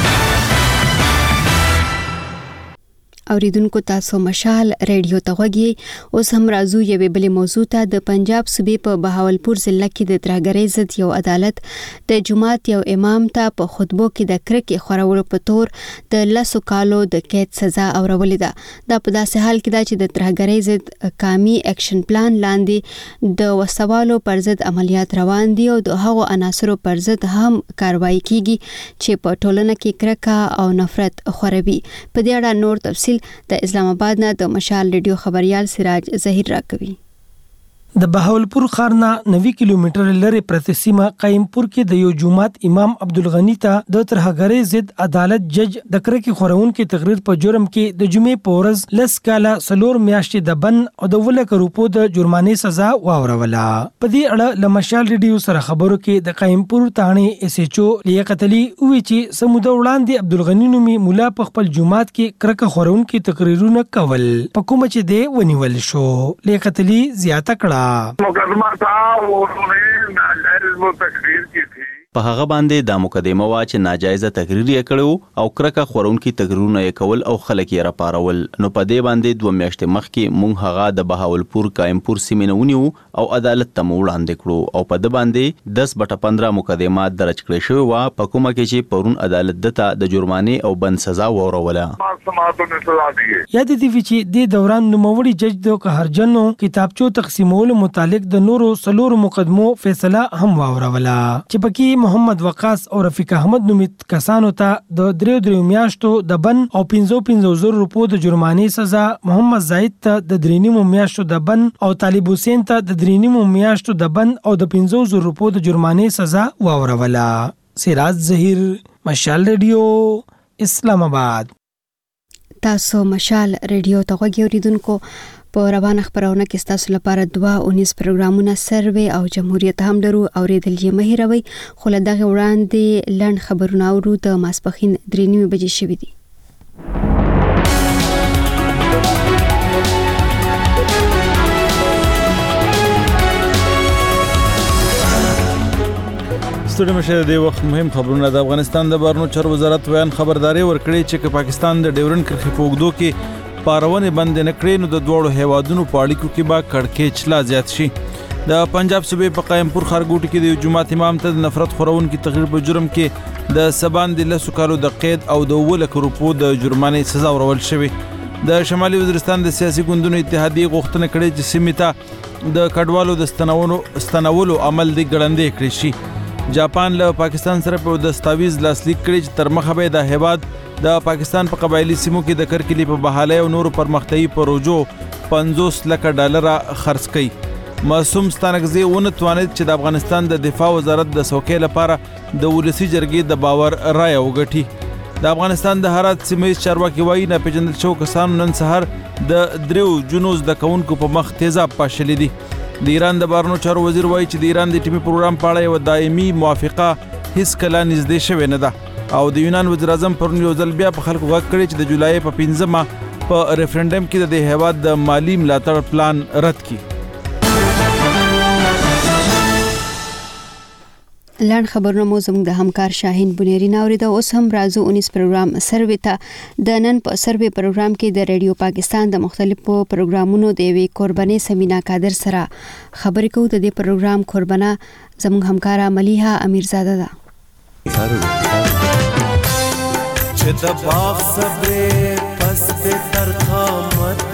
اوریدونکو تاسو مشال ریډیو ته غوږی اوس هم راځو یوې بلې موضوع ته. د پنجاب صوبې په بهاولپور ضلع کې د ترهګرۍ ضد یو عدالت د جماعت یو امام ته په خطبو کې د کرکې خورولو په تور د لسو کالو د قید سزا اورولې ده. دا په داسې حال کې ده چې د ترهګرۍ ضد قامي اکشن پلان لاندې د وسوالو پر ضد عملیات روان دي او د هغو عناصرو پر ضد هم کاروایی کیږي چې په ټولنه کې کرکه او نفرت خوروي. په دې اړه نور تفصیل د اسلام آباد نه د مشال ریډیو خبريال سراج ظهیر راکوي. د بهاولپور ښار نه نوي کیلومتر لري پرته سیمه قائمپور کې د یو جماعت امام عبدالغنی ته د ترهګرۍ ضد عدالت جج د کرکې خورونکو تقریر په جرم کې د جمعې په ورځ لس کاله سلور میاشتې د بن او د ولک روپو د جرمانې سزا واوروله. په دې اړه له مشال ریډیو سره خبرو کې د قائمپور تاڼې اس ایچ او لیاقت علي وی چې سموده وړاندې عبدالغنی نومي مولا په خپل جماعت کې کرکه خورونکو تقریرونه کول په کومه چې دی ونیول شو. لیاقت علي زیاته کړه मुकदमा था वो उन्होंने नाजायज वो तकरीर की थी. په هغه باندې د مقدمه وا چې ناجایزه تقریر یې کړو او کرکه خورونکو تقریرونه یې کول او خلک یې راپارول. نو په دې باندې دوه میاشتې مخکې مونږ هغه د بهاولپور قائمپور سیمې نه ونیو او عدالت ته وړاندې کړو او په دې باندې دس بټه پندرہ مقدمات درج کړې شوی و په کومه کې چې پرون عدالت دته د جرمانې او بند سزا وروله. یاد دي چې د دوران نوموړي جج د قهرجنو کتابچو تقسیمولو متعلق د نورو سلور مقدمو فیصله هم وروله چې پکې محمد وقاص او رفیق احمد نومیت کسانو ته د دریو دریو میاشتو د بن او پنځو پنځو زر روپو د جرمانې سزا، محمد زاهد ته د درې نیمو میاشتو د بن او طالب حسین ته د درې نیمو میاشتو د بن او د پنځو زر روپو د جرمانې سزا واوروله. سراج ظهیر، مشال ریډیو، اسلام آباد. تاسو مشال ریډیو ته غوږی اوریدونکو. په روانه خبرونه کې ستاسو لپاره دوه اونیس پروګرامونه سروې او جمهوریت هم لرو. اوریدل یې مه هېروئ. خو له دغه وړاندې لنډ خبرونه اورو. د ماسپښین درې نیمې بجې شوي دي. ستړي مشه د وخت مهم خبرونه. د افغانستان د بهرنیو چارو وزارت ویان خبرداري ورکړي چې پاکستان د ډیورنډ کرښې په اوږدو کې پارونې بند نه کړي نو د دوړو هیوادونو په اړیکو کې به کړکېچ لا زیات شي. د پنجاب صوبې په قائمپور ښارګوټي کې د جماعت امام ته د نفرت خورونکي تغییر په جرم کې د سبان د لسو کالو د قید او د اووه لکو روپو د جرمانې سزا ورول شوې. د شمالي وزیرستان د سیاسي ګوندونو اتحادیې غوښتنه کړې چې سیمې ته د کډوالو د ستنولو ستنولو عمل د ګړندې کړی شي. جاپان له پاکستان سره په دستاویز لاسلیک کړی چې تر مخه به د هیواد د پاکستان په قبایلی سیمو کې د کرکلی په بحالۍ او نورو پرمختیايي پروژو پنځوس لکه ډالر خرڅ کړي. معصوم ستانکزی ونه توانید چې د افغانستان د دفاع وزارت د څوکۍ لپاره د ولسی جرګې د باور رای وګټي. د افغانستان د هرات سیمه چارواکي وایي نه پیژندل شو کسان نن سحر د دریو جنوز د کونکو په مخ تیزاب پاشلې دي. د ایران د بهرنیو چارو وزیر وایي چې د ایران د ټیمي پروګرام په اړه یو دایمي موافقه هیڅ کله نږدې شوې نه ده. او د یونان وزیر اعظم پرون یو ځل بیا په خلکو غږ کړی چې د جولای په پنځمه په ریفرنډم کې د هیواد د مالی ملاتړ پلان رد کړي. لړ خبرونه مو زموږ د همکار شاهین بنيري ناوړي د اوس هم رازو اونیس پروګرام سروې ته. د نن په سروې پروګرام کې د ریډیو پاکستان د مختلفو پروګرامونو د وی قرباني سمینا قادر سره خبرې کوو. د دې پروګرام قربانه زموږ همکارا ملیحه امیرزاده ده. چې د باغ صبر پس به تر قامت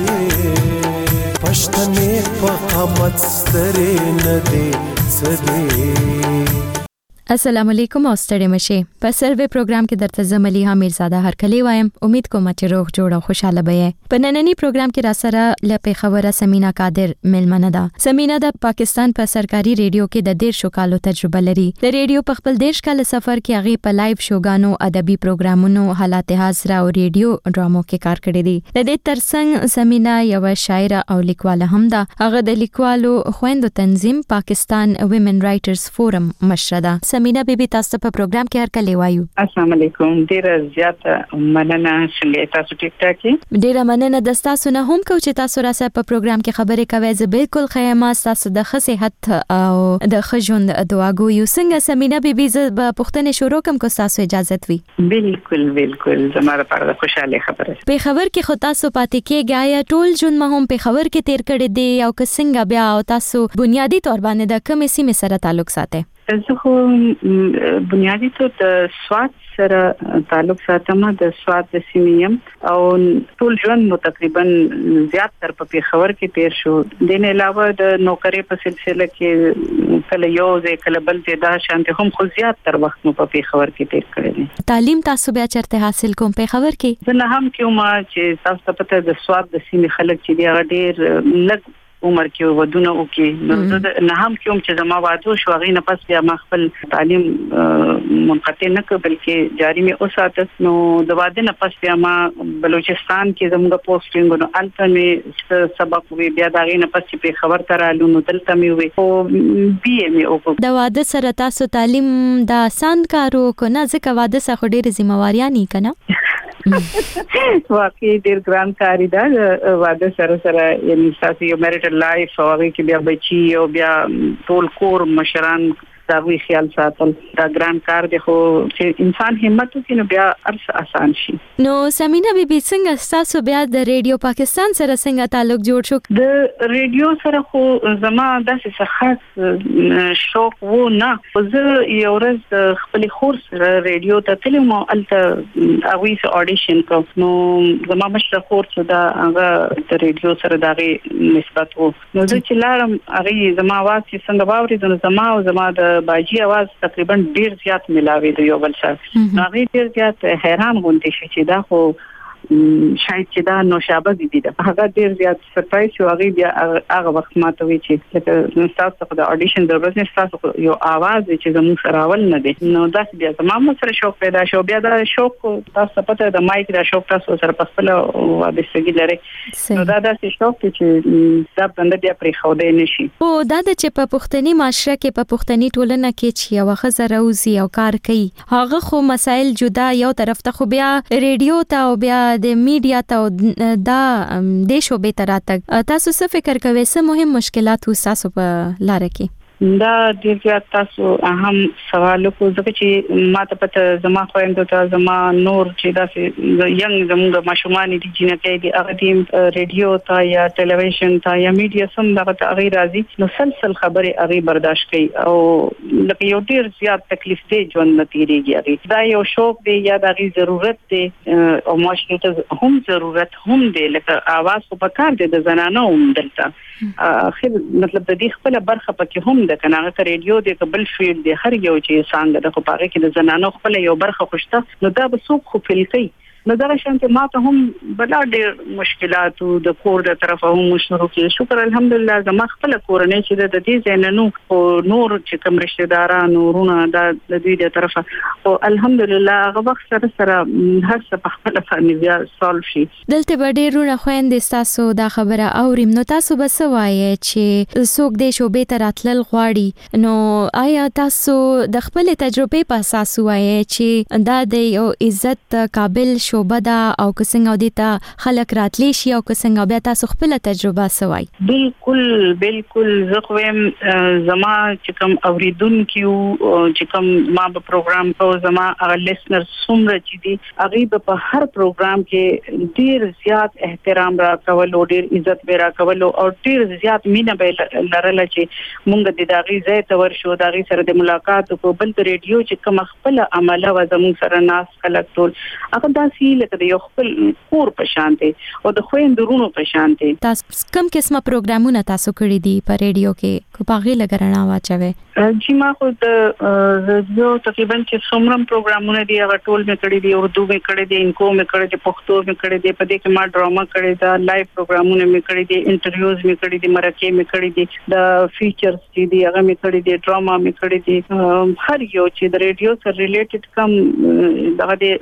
پښتنې په قامت سترې نه دي سدي. السلام علیکم او ستړي مشه. په سروې پروګرام کې درته زملی حمیرزاده هر کلی وایم. امید کوم چې روغ جوړ او خوشاله به. په نننی پروګرام کې را سره لپاره خبره سمینا قادر ملمنه ده. سمینا د پاکستان په سرکاري ریډیو کې د ډیر شو کالو تجربه لري. د ریډیو په خپل دیش کال سفر کې هغه په لایو شوګانو، ادبي پروګرامونو، حالات حاضر او ریډیو ډرامو کې کار کړی دی. د دې ترڅنګ سمینا یو شاعره او لیکواله هم ده. هغه د لیکوالو خويندو تنظیم پاکستان ویمن رائټرز فورم مشره ده. سمینا بیبي تاسو په پروګرام کې هر کله وایو. السلام علیکم. ډیر زیات مننه څنګه تاسو ټیک ټاک یې. ډیر مننه د تاسو نه هم کو چې تاسو را سره په پروګرام کې خبرې کوي. زه بالکل خیمه تاسو د صحت او د خجوند دعاګو یو. څنګه سمینا بیبي ز په پښتنې شروع کوم کو تاسو اجازه وي؟ بالکل بالکل زموږ لپاره خوشاله خبره. په خبر کې خو تاسو پاتې کېږئ یا ټول جون ما هم په خبر کې تیر کړی دی او که څنګه بیا او تاسو بنیادی تور باندې د کومې سیمې سره تعلق ساتئ؟ زه خو بنیادی تو د سواد سره تعلق ساتم. د سواد د سیمیم او ټول ژوند مو تقریبا زیات تر په خبر کې تیر شو. د نه علاوه د نوکری په سلسله کې کله یو ځای کله بل ځای دا شانته هم خو زیات تر وخت مو په خبر کې تیر کړی. تعلیم تاسو بیا چرته حاصل کوم په خبر کې؟ زه نه هم کوم چې تاسو ته پته د سواد د سیمې خلک چې دی هغه ډیر لږ عمر کې ودونه وکي. نو زه نه هم کوم چې زما واده شو غي نه پس بیا ما خپل تعلیم منقطع نه کړ بلکې جاری مې اوساته. نو د واده نه پس بیا ما بلوچستان کې زموږ پوسټینګ نو الته مې سبق وی بیا دا غي نه پس په خبر ترالو نو دلته مې وی او بي مې او د واده سره تاسو تعلیم د آسان کارو کو نه ځکه واده سره ډېر ذمہواریا نه کنه. واقعي ډیر ګران کاری دا واده سره سره یعنی تاسو یو میریټل لایف او هغه کې بیا بچي او بیا ټول کور مشران داوی خیال ساتل دا ګران کار دی. خو چې انسان همت وکړي نو بیا ارس آسان شي. نو سمینا بیبي څنګه تاسو بیا د ریډیو پاکستان سره څنګه تعلق جوړ شو؟ د ریډیو سره خو زما داسې څه خاص شوق و نه. زه یو ورځ خپل خور سره ریډیو ته تلم او الته هغه یې اډیشن کوم. نو زما مشره خور چې دا هغه د ریډیو سره دغه نسبت وو. نو زه چې لاړم هغه زما واکې څنګه باورې د زما او زما د د باجی आवाज تقریبا ډیر زیات ملاوي دی یو بل سره هغه ډیر زیات حیران غونډې شي چې دا خو شاید چې دا نوشابه دي دا هغه ډیر زیات سرپرایز شو هغه بیا هغه وخت ماته وی چې تاسو ته د اډیشن د ورځې تاسو یو आवाज چې زموږ سره ول نه دي نو دا بیا زموږ سره شوق پیدا شو بیا دا شوق تاسو پته د مایک دا شوق تاسو سره په خپل وابستګي لري نو دا د شوق چې دا بند بیا پرې خو دی نشي او دا د چې په پښتني معاشره کې په پښتني ټولنه کې چې یو خزر اوسي او کار کوي هغه خو مسائل جدا یو طرف ته خو بیا ریډیو ته او بیا د میډیا ته دا د شوبې تراتګ تاسو څه فکر کوئ څه مهم مشکلات تاسو په لار کې دا د زیات تاسو اهم سوال کو ځکه چې ماته پته زما خويندو ته زما نور چې دا ینګ زموږ ماشومان دي چې نه کوي هغه دیم ریډیو ته یا ټلویزیون ته یا میډیا سم دغه هغه راځي نو سلسله خبره هغه برداشت کوي او لکه یو ډیر زیات تکلیف دی ژوند نتیریږي هغه دا یو شوق دی یا د هغه ضرورت دی او ماشومان ته هم ضرورت هم دی لکه आवाज په کار دی د زنانو هم دلته اخر مطلب د دې خپل برخه پکې هم د کناغه ریډیو د قبل فیلډ د هر یو چې څنګه د خو پاره کې د زنانو خپل یو برخه خوشته نو دا به څوک خو فل کوي نو دا شانته ما ته هم بلا ډېر مشکلات د کور د طرفه هم شروع کړي شکر الحمدلله زما خپل کورنۍ چې د دې زیننو او نور چې کوم رشتہ دارانو ورونه د دې د طرفه او الحمدلله هغه وخت سره سره هر څه په خپل باندې بیا سولف شي دلته به ډېرونه خويندې تاسو دا خبره اوریم نو تاسو به څه وایي چې څوک دې شوبې ته راتلل غواړي نو آیا تاسو د خپل تجربې په اساس وایي چې دا د یو عزت قابل شوبه دا او څنګه د ته خلک راتلی شي او څنګه بیا تاسو خپل تجربه سوای بالکل بالکل زه کوم زما چې کوم اوریدونکو چې کوم ما په پروګرام کو زما هغه لیسنر څومره چې دي هغه په هر پروګرام کې ډیر زیات احترام را کول او ډیر عزت به را کول او ډیر زیات مینه به لرل چې مونږ د داغي ځای ته ورشو داغي سره د ملاقات کو بل ریډیو چې کوم خپل عمله و زموږ سره ناس خلک ټول هغه داسې لکه د یو خپل کور په شان دي او د خويندرونو په شان دي تاسو کوم قسمه پروګرامونه تاسو کړی دي په ریډیو کې کو پاغي لګرنا واچوي چې ما خو د یو تقریبا چې څومره پروګرامونه دي هغه ټول مې کړی دي اردو مې کړی دي انکو مې کړی دي پښتو مې کړی دي په دې کې ما ډراما کړی دا لایو پروګرامونه مې کړی دي انټرویوز مې کړی دي مرکه مې کړی دي د فیچرز چې دي هغه مې کړی دي ډراما مې کړی دي هر یو چې د ریډیو سره ریلیټډ کم دغه د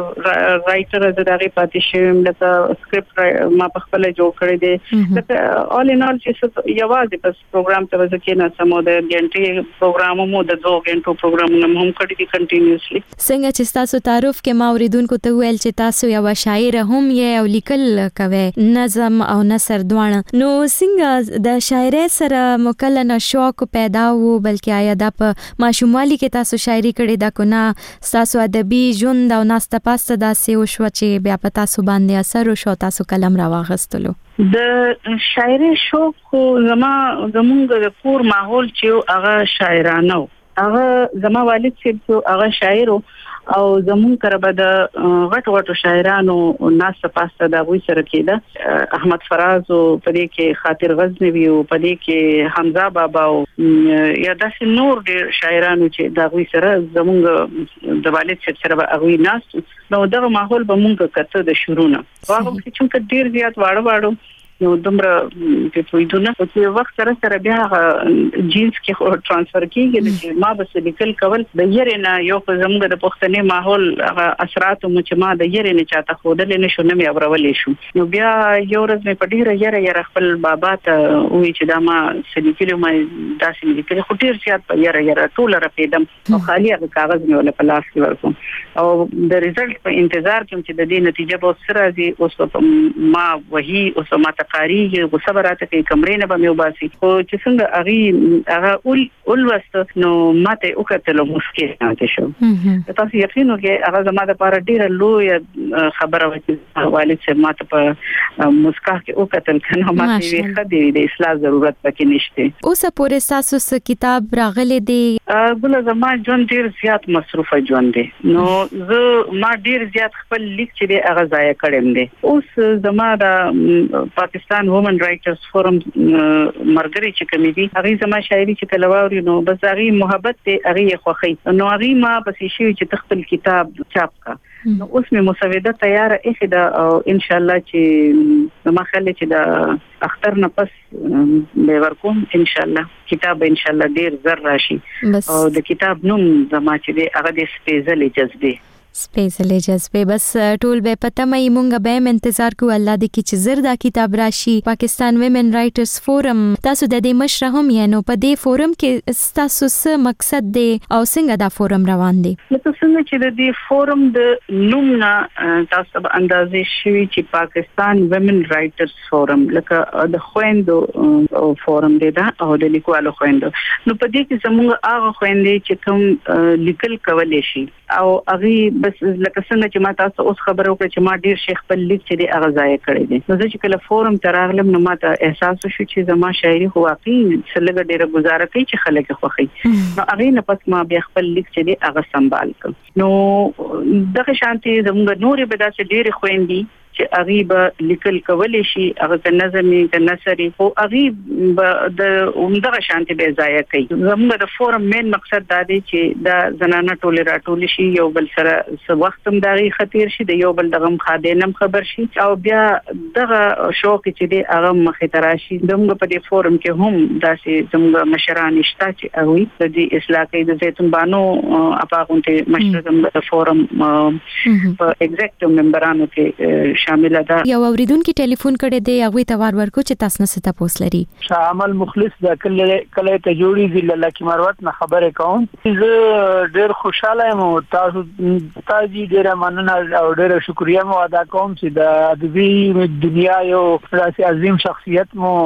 رائټر از دغه پاتې شوم لکه سکرپټ ما په خپل جوړ کړی دي لکه اول ان اول چې یوازې بس پروګرام ته ځکه نه سمو د ګنټي پروګرام مو د دوه غنټو پروګرامونه هم کړی دي کنټینیوسلی څنګه چې تاسو تعارف کې ما اوریدونکو ته ویل چې تاسو یو شاعر هم یې او لیکل کوي نظم او نثر دواړه نو څنګه د شاعرۍ سره مکلنه شوق پیدا وو بلکې آیا د په ماشومالي کې تاسو شاعري کړې دا کو نه تاسو ادبي ژوند او ناسته پاسته داسې وشو چې بیا په تاسو باندې اثر وشو تاسو قلم را واغستلو د شاعري شوق خو زما زمونږ د کور ماحول چې هغه شاعرانه هغه زما والد چې هغه شاعر او زمون کربه د غټ غټ شاعرانو ناس پاسته دا وې سره کېده احمد فراز او پدې کې خاطر غزنوي او پدې کې حمزه بابا او یا داسې نور ډېر شاعرانو چې دا وې سره زمونږ د والد سره هغه ناس نو دغه ماحول به مونږ کته د شروع نه واغه چې ډېر زیات واړه واړو نو دومره چې پویدونه چې وخت سره سره بیا جینز کې ترانسفر کیږي چې ما بس لیکل کول د یری نه یو په زموږ د پښتني ماحول اثرات مو چې ما د یری نه چاته خودل نه شو نه مې اورولې شو نو بیا یو ورځ مې په ډیره یره یره خپل بابا ته وی چې دا ما سلیکلو مې داسې لیکل خو ډیر زیات په یره یره ټول راپیدم او خالي هغه کاغذ مې ول په لاس کې ورکوم او د ریزلټ په انتظار کوم چې د دې نتیجه به سره دي اوس ما وਹੀ اوس ما تقاریږي او صبراته کې کمرې نه به مې وباسي او چې څنګه هغه هغه اول اول واست نو ماته وکړه مشکل نه شو تاسو یقین وکړئ هغه زما د لپاره ډیره لوی خبره وکړه والد صاحب ماته په مسکا کې او قتل کنه ماته وی خدي د اصلاح ضرورت پکې نشته. اوس پورې تاسو څه کتاب راغلي دی؟ ګل زما ژوند ډیر زیات مصروفه ژوند دی نو زه ما ډیر زیات خپل لیک چې دی هغه ضایع کړم دی. اوس زما د پاکستان وومن رائټرز فورم مرګري چې کمیټي هغه زما شاعري چې کلواوري نو بس هغه محبت ته هغه خوخي نو هغه ما پسې شي چې تخپل کتاب چاپ کا نو اوس مې مسوده تیار اخی دا ان شاء الله چې ما خلې چې دا اختر نه پس به ورکوم ان شاء الله کتاب ان شاء الله ډیر زر راشي او د کتاب نوم زما چې دی هغه د سپېڅلې جذبه سپېڅلې جذبه بس ټول به پته مې مونږ به انتظار کو الله دې کې چې زر دا کتاب راشي. پاکستان ویمن رائټرز فورم تاسو د دې مشر هم یې نو په دې فورم کې تاسو څه مقصد دی او څنګه دا فورم روان دی؟ لکه څنګه چې د دې فورم د نوم نه تاسو به اندازې شوي چې پاکستان ویمن رائټرز فورم لکه د خويندو فورم دی دا او د لیکوالو خويندو نو په دې کې زموږ هغه خويندې چې کوم لیکل کولای شي او هغه بس لکه څنګه چې ما تاسو اوس خبرو کړ چې ما ډیر شیخ په لیک چې دی هغه ځای کړی دی نو چې کله فورم تراغلم نو ما ته احساس شو چې زما شاعري خو واقعي څلګه ډیره گزاره کوي چې خلک خوخي نو هغه نه پس ما بیا خپل لیک چې دی هغه سنبال کړ نو دغه شانتي زموږ نورې به داسې ډیره خويندې چې هغه به لیکل کولای شي هغه د نظمي د نثري او هغه به د عمدغه شانتي به ځای کوي. زموږ د فورم مین مقصد دا دی چې دا زنانه ټوله راټول شي یو بل سره څه وخت هم دغه خطر شي د یو بل دغه خادینم خبر شي او بیا دغه شوق چې دی هغه مخې ته راشي. زموږ په دې فورم کې هم داسې زموږ مشران شته چې هغه د دې اصلاح کوي د زیتون بانو اپاغونته مشر زموږ د فورم په ایگزیکټیو ممبرانو کې شامل ده. یو اوریدونکو ټلیفون کړي دی هغه ته وار ورکو چې تاسو نه ست پوس لري. شامل مخلص د کله کله ته جوړی دی لکه مروت نه خبره کوم زه ډیر خوشاله یم تاسو تاسو ډیر مننه او ډیر شکریا مو ادا کوم چې د ادبي دنیا یو راسي عظیم شخصیت مو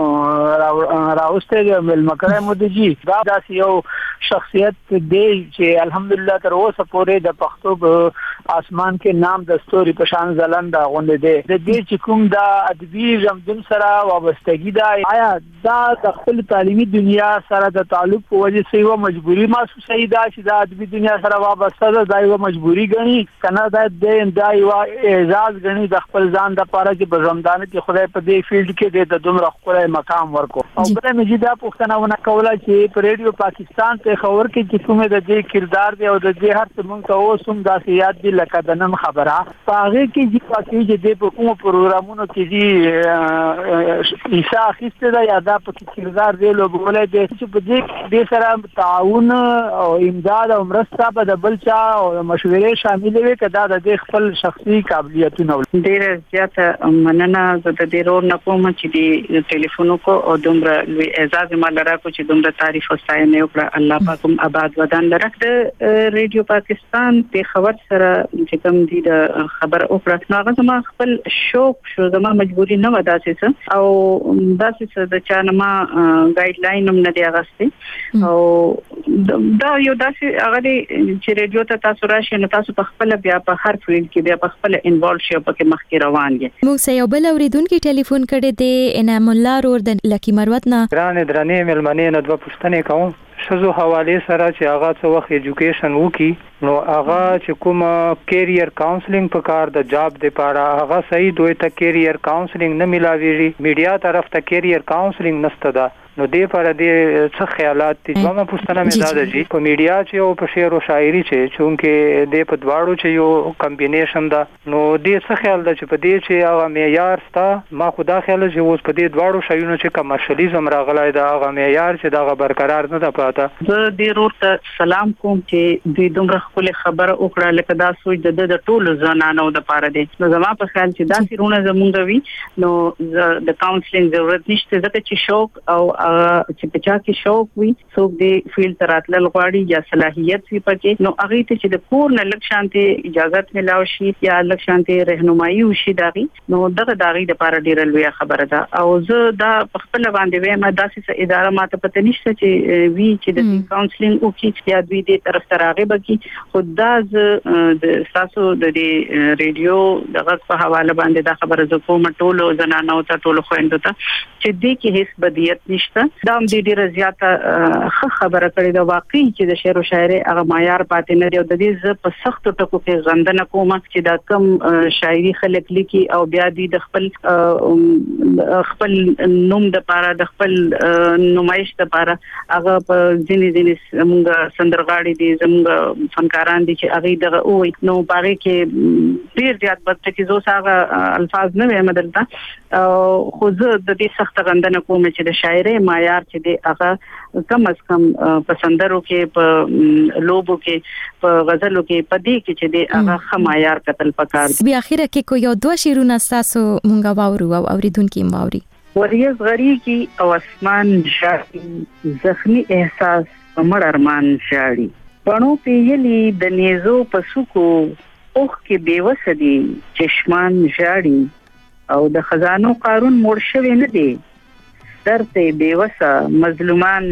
راوسته دی ملمکره مو دی دا داسې یو شخصیت دی چې الحمدلله تر اوسه پورې د پښتو آسمان کې نام د ستوري په شان ځلند غونډه دی د دې چې کوم دا ادبي زمدن سره وابستګي دا آیا دا د خپل تعلیمي دنیا سره د تعلق په وجه سي و مجبوری محسوسه دا چې د ادبي دنیا سره وابسته ده دا یو مجبوری غني کنه دا د دا یو اعزاز غني د خپل ځان د پاره چې بزمدانه کې خدای په دې فیلډ کې د دومره خپل مقام ورکو او بل مې دا پوښتنه ونه کوله چې په ریډیو پاکستان ته خبر کې چې کومه د دې کردار دی او د دې هر څه مونږ ته اوسم دا یاد دی لکه د نن خبره هغه کې چې پاتې چې د په کوم پروګرامونو کې دي ایسا اخیسته دا یاد په کردار دی لو بوله دي چې په دې د سره تعاون او امداد او مرسته په د بل چا او مشورې شامل وي کدا د خپل شخصي قابلیتونو ډیر زیاته مننه زه د دې رور نه کوم چې د ټلیفون کو او دومره لوی اعزاز ما لرا کو چې دومره تعریف او ستاینه وکړه الله پاک هم آباد ودان لرکه ریډیو پاکستان په خبر سره چې کوم دي د خبر وکړه نو هغه زما خپل شوق شو زما مجبوری نه ودا چې او داسې د چانه ما ګایډ لاین هم نه دی اغسته او دا یو داسې هغه چې ریډیو ته تاسو راشي نو تاسو په خپل بیا په هر فیلډ کې بیا په خپل انوالو شئ په کې مخکې روان یې. موږ سه یو بل اوریدونکو ټلیفون کړي دی انعام الله رور د لکی مروت نه درانه درنې ملمنې نه دوه پوښتنې کوم شزو حواله سره چې هغه څو وخت ایجوکیشن وکي نو هغه چې کوم کیریئر کاونسلینګ په کار د جاب د پاره هغه صحیح دوی ته کیریئر کاونسلینګ نه ملاويږي میډیا طرف ته کیریئر کاونسلینګ نشته ده نو دې پر دې څه خیالات دي دومره پوښتنه مې دا ده چې په میډیا چې او په شعر او شاعري چې چونکه دې په دواړو چې یو کمبینیشن ده نو دې څه خیال ده چې په دې چې هغه معیار ستا ما خدا خیال چې اوس په دې دواړو شایونو چې کمرشلیزم راغلی دا هغه معیار چې دا برقرار نه ده پاته. زه دې رور ته سلام کوم چې دوی دومره خپل خبره وکړه لکه دا سوچ د د ټولو زنانو د پاره دي نو زما په خیال چې دا سيرونه زمونږ وي نو د کاونسلینګ ضرورت نشته ځکه چې شوق او چې پچا کې شوق وي څوک دې فیلډ تراتل غواړي یا صلاحیت وي پکې نو هغه ته چې د کور نه لک شانتي اجازه ملاوي شي یا لک شانتي رهنمایي وشي داغي نو دغه داغي د لپاره ډیره لوی خبره ده او زه دا په خپل باندې وایم داسې اداره ماته پته نشته چې وی چې د کاونسلینګ او کې یا دوی د طرف تراغه بکی خدای د تاسو د ریډیو دغه په حواله باندې دا خبره زه کوم ټولو زنانو ته ټولو خويندو ته چې دې کې هیڅ بدیت نشته دا هم دې ډیره زیاته خبره کړې ده واقعي چې د شعر او شاعري هغه معیار پاتې نه دی او د دې ز په سخت ټکو کې غندنه کوم چې دا کم شاعري خلک لیکي او بیا دې د خپل خپل نوم د پاره د خپل نمایش د پاره هغه په ځینې ځینې موږ سندرغاړي دي زموږ فنکاران دي چې هغه دغه وي نو پاره کې ډیر زیات بدتکیزو سره الفاظ نه وایم دلته خو زه د دې سخت غندنه کوم چې د شاعري معیار چې دی هغه کم از کم پسندرو کې په لوبو کې په غزلو کې په دې کې چې دی هغه خمایار قتل پکار بیا اخیره کې کوم یو دوه شیرونه تاسو مونږ واورو او اوریدونکو یې واوري وریځ غری کی او اسمان شاړي زخمی احساس امر ارمان شاړي پڼو پیلی د نيزو پسوکو اوخ کې بیوس دي چشمان شاړي او د خزانو قارون مړ شوی نه دی درته بیوسه مظلومان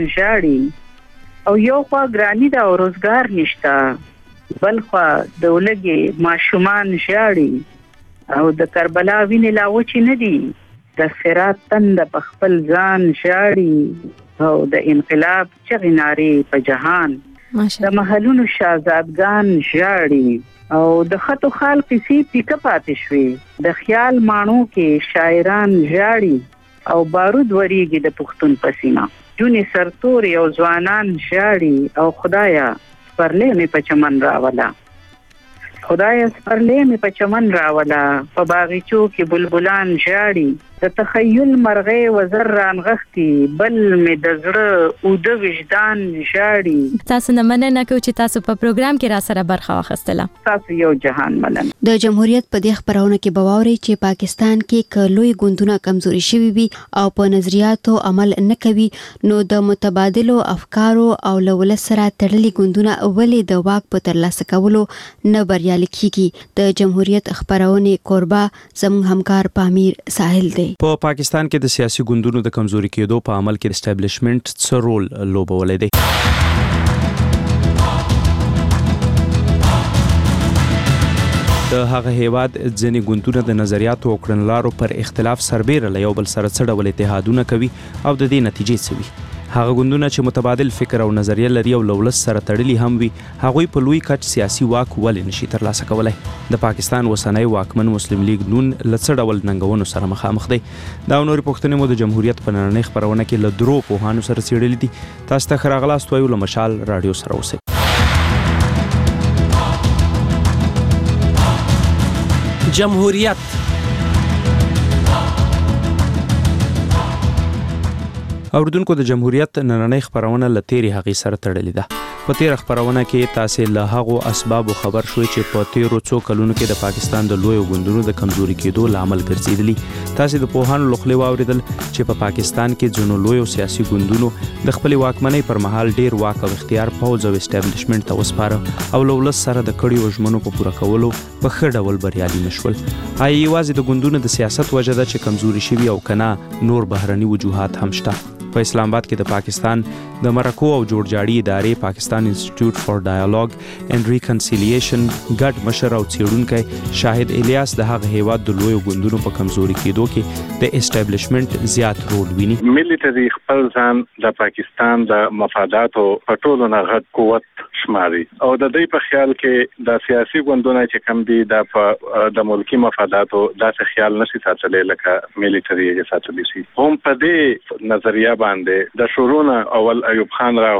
شاړي او یو خوا ګرانی دا روزګار نشتا بل خوا دولګي ماشومان شاړي او د کربلا وینې لاوچ نه دي د صراط تند په خپل ځان شاړي او د انقلاب چغناري په جهان د محلونو شاهزادگان شاړي او د خطو خال قصې پیک پاتې شوي د خیال مانو کې شاعران ژاړي او بارود وریږي د پښتون پسینا جونې سرتور او ځوانان شاړي او خدایا پرلې مې په چمن راولا خدایا پرلې مې په چمن راولا په باغچو کې بلبلان ژاړي د تخیل مرغې وزر رانغختي بل مې د زړه او د وجدان ژاړي تاسو نه مننه کوم چې تاسو په پروګرام کې را سره برخه واخیستله تاسو یو جهان مننه د جمهوریت په دې خبرونه کې بواوري چې پاکستان کې کلوې ګوندونه کمزوري شوي وي او په نظریاتو عمل نه کوي نو د متبادلو افکارو او لول سره تړلي ګوندونه ولې د واک په ترلاسه کولو نه بریالي کیږي د جمهوریت خبرونه قربا زموږ همکار پامیر ساحل دی په پا پاکستان کې د سیاسي ګوندونو د کمزوري کېدو په عمل کې اسټابلیشمنت څه رول لوبولی دی د هغه هیواد ځینې ګوندونه د نظریاتو او کړنلارو پر اختلاف سربیره له یو بل سره څه ډول اتحادونه کوي او د دې نتیجې څه وي هغه ګوندونه چې متبادل فکر او نظریه لري او لولس سره تړلي هم وي هغوی په لوی کچ سیاسي واک ولې نشي ترلاسه کولی د پاکستان اوسنی واکمن مسلم لیگ نون له څه ډول ننګونو سره مخامخ دی دا نورې پوښتنې مو د جمهوریت په نننۍ خپرونه کې له درو پوهانو سره څېړلې دي تاسو ته ښه راغلاست وایو له مشال راډیو سره اوسئ جمهوریت اوردونکو د جمهوریت نننۍ خبرونه له تیرې هغې سره تړلې ده په تیره خبرونه کې تاسې له هغو اسبابو خبر شوي چې په تیرو څو کلونو کې د پاکستان د لویو ګوندونو د کمزوري کېدو لامل ګرځېدلي تاسې د پوهانو له خولې واورېدل چې په پاکستان کې ځینو لویو سیاسي ګوندونو د خپلې واکمنۍ پر مهال ډیر واک او اختیار پوځ او اسټابلیشمنټ ته وسپاره او له ولس سره د کړیو ژمنو په پوره کولو په ښه ډول بریالي نه شول آیا یوازې د ګوندونو د سیاست وجه ده چې کمزوري شوي او که نه نور بهرني وجوهات هم شته په اسلام آباد کې د پاکستان د مرکو او جوړجاړي ادارې پاکستان انسټیټیوټ فار ډایالوګ اینڈ ریکنسیلیشن ګډ مشر او څېړونکی شاهد الیاس د هغه هیواد د لویو ګوندونو په کمزوري کېدو کې د اسټابلیشمنټ زیات رول ویني ملیټري خپل ځان د پاکستان د مفاداتو په ټولو نه غټ قوت شماري او د دې په خیال کې د سیاسي ګوندونو چې کم دي د د ملکی مفاداتو داسې خیال نشي ساتلی لکه ملیټري یې ساتلی شي هم په دې نظریه باندې د شورونه اول ایوب خان راغلو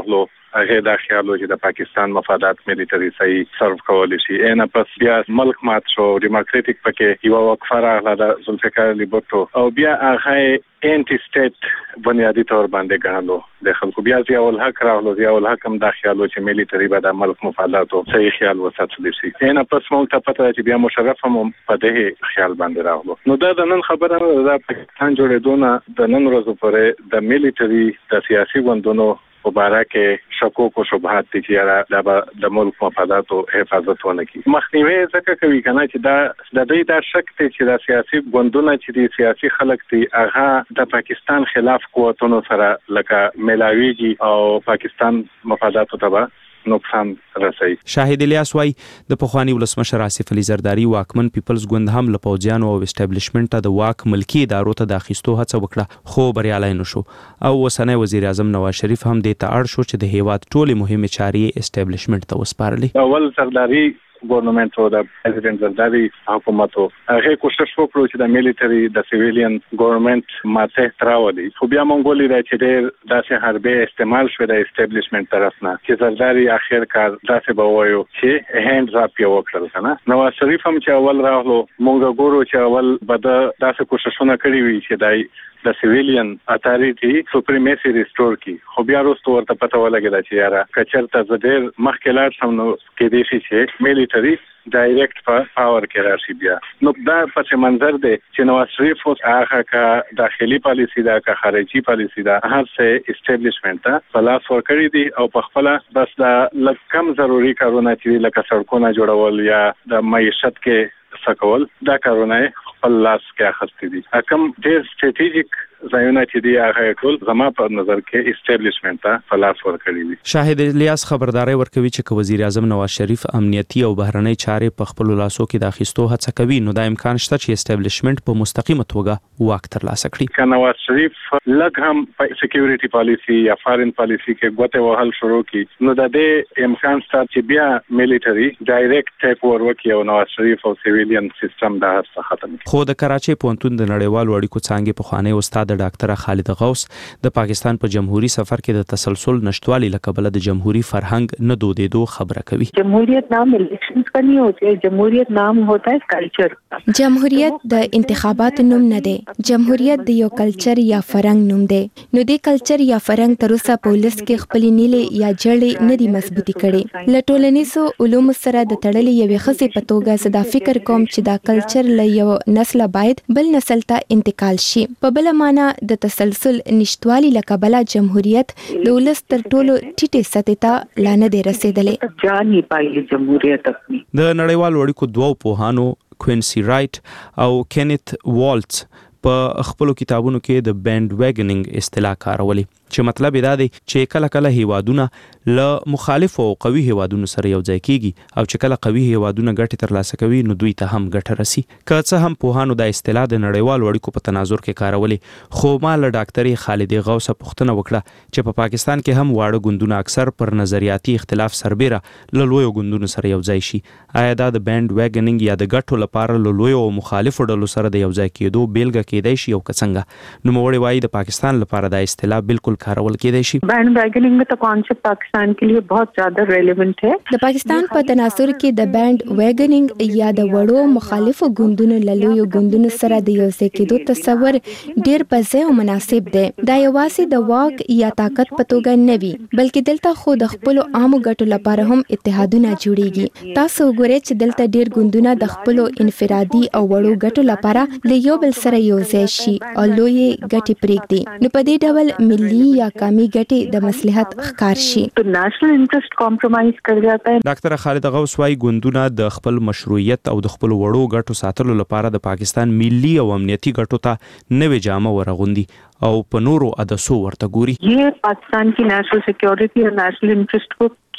هغه دا خیال و چې د پاکستان مفادات مليټري صحیح سرو کول شي ان پس بیا ملک مات شو ډیموکراټیک پکې یو وقفه راغله د ذوالفقار علي بوټو او بیا هغه انټي سټیټ بنیادی تور باندې غنلو د خلکو بیا ضیاء الحق راغلو ضیاء الحق هم دا خیال و چې مليټري به د ملک مفاداتو صحیح خیال وساتل شي ان پس موږ ته پته چې بیا مشرف هم په دې خیال باندې راغلو نو دا د نن خبره د پاکستان جوړېدونه د نن ورځې پورې د مليټري د سیاسي غوندونو مبارکه شکوک او شبهات دي چې د د ملک مفاداتو حفاظت ونه کی مخنیوي ځکه کوي کنه چې دا د دې د شک ته چې د سیاسي غوندونه چې د سیاسي خلک دي هغه د پاکستان خلاف قوتونو سره لکه ملاویږي او پاکستان مفاداتو ته نقصان رسي. شاهد الیاس وای د پخوانی ولسمشر آصف علي زرداری واکمن پیپلز ګوند هم له پوجانو او اسټابلیشمنت ته د واک ملکی ادارو ته د اخیستو هڅه وکړه خو بریالي نشو او وسنۍ وزیر اعظم نواز شریف هم د ته اړ شو چې د هیواد ټولې مهمه چارې اسټابلیشمنت ته وسپارلې. اول زرداری ګورنمنت او د پریزیدنت زرداری حکومت هغه کوشش وکړو چې د مليټري د سیویلین ګورنمنت ماته تراولي خو بیا مونږ ولې چې ډېر داسې حربې استعمال شوه د اسټابلیشمنت طرفنا چې زرداری اخر کار داسې به وایو چې هاند راپ یو وکړل کنه نواز شریف هم چې اول راغلو مونږ ګورو چې اول به داسې کوششونه کړی وي چې دای د سیویلین اتارټي سپریمیسي ریسټور کی خو بیا وروسته ورته پته ولګیدا چې یاره کچرته زدير مخکلات سم نو کې دي چې مليټري ډایرکټ په پاور کې راشي بیا نو دا په منظر دی چې نواز شریف اوس هغه کا داخلي پالیسی دا کا خارجي پالیسی دا هر څه اسټابلیشمنت ته پلاس ور کړی دي او په خپل بس دا لکم ضروری کارونه چې لکه سړکونه جوړول یا د معیشت کې سکول دا کارونه خپل لاس کې اخستې دي کوم ډېر سټریټیجیک ځایونه چې دی هغه ټول زما په نظر کې اسټابلیشمنت ته فلاس ورکړي دي. شاهد الیاس خبرداري ورکوي چې وزیر اعظم نواز شریف امنیتي او بهرنۍ چارې په خپل لاسو کې د اخیستو هڅه کوي نو دا امکان شته چې اسټابلیشمنت په مستقیمه توګه واک ترلاسه کړي. که نواز شریف لږ هم په سکیورټي پالیسی یا فارن پالیسی کې ګوته وهل شروع کړي نو د دې امکان شته چې بیا مليټري ډایرکټ ټیک اوور وکړي او نواز شریف او سیویلین سیستم دا هر څه ختم کړي. خو د کراچۍ پوهنتون د نړیوالو اړیکو څانګې په خوانی استاد د ډاکټر خالد غوث د پاکستان په جمهوریت سفر کې د تسلسل نشټوالي لکبل د جمهوریت فرهنګ نه دودېدو خبره کوي. جمهوریت نام الیکشنز کا نہیں ہوتا ہے جمهوریت نام ہوتا ہے کلچر. جمهوریت د انتخابات نوم نه دی جمهوریت د یو کلچر یا فرهنګ نوم دی نو د کلچر یا فرهنګ تر اوسه په ولس کې خپل نیلې یا جړې نه دی مضبوطی کړي. له ټولنیزو علومو سره د تړلې یوې خصې په توګه زدا فکر کوم چې دا کلچر له یو نسل باید بل نسل ته انتقال شي. په بل معنا د تسلسل نشټوالي لکبله جمهوریت د ولس تر ټولو ټیټه سطح ته لا نه دی رسیدلې. جاني پایي جمهوریت خپل د نړیوالو اړیکو دوه پوهانو کوینسی رایټ او کینیت والټس په خپل کتابونو کې د بینډ ویګنینګ اصطلاح کارولې چې مطلب دا دی چې کله کله هیوادونه له مخالف او قوي هیوادونو سره یو ځای کیږي او چې کله قوي هیوادونه ګټه ترلاسه کوي نو دوی ته هم ګټه رسی. که څه هم پوهانو د اصطلاح د نړیوالو اړیکو په تناظر کې کارولې خو ما له ډاکټر خالد غوث پوښتنه وکړه چې په پاکستان کې هم واړه ګوندونه اکثر پر نظریاتي اختلاف سربېره له لویو ګوندونو سره یو ځای شي. آیا دا د بینډ ویګنینګ یا د ګټو لپاره له لویو او مخالفو ډلو سره د یو ځای کېدو بیلګه کېدای شي او که څنګه؟ نو موړي وایي د پاکستان لپاره د اصطلاح بالکل کارول کېدای شي. بینڈ ویگننگ میں تو کانسیپٹ پاکستان کے لیے بہت زیادہ ریلیونٹ ہے. د پاکستان په تناظر کې د بینډ ویګننګ یا د وړو مخالفو ګوندونو له لویو ګوندونو سره د یو ځای کېدو تصور ډیر پځه او مناسب دی. دا یوازې د واک یا طاقت په توګه نه وي بلکې دلته خو د خپل عامو ګټو لپاره هم اتحادونه جوړیږي. تاسو وګورئ چې دلته ډیر ګوندونه د خپل انفرادي او وړو ګټو لپاره له یو بل سره یو ځای شي او لوی ګټې پرېږدي نو په دې ډول ملي یا قومي ګټې د مصلحت ښکار شي. تو نېشنل انټرست کمپرمایز کړ جاتا ہے. ډاکټر خالد غوث وايي ګوندونه د خپل مشروعیت او د خپل وړو ګټو ساتلو لپاره د پاکستان ملي او امنیتي ګټو ته نوې جامه ورغوندي او په نورو عدسو ورته ګوري. یہ پاکستان کی نیشنل سیکیورٹی اور نیشنل انٹرسٹ کو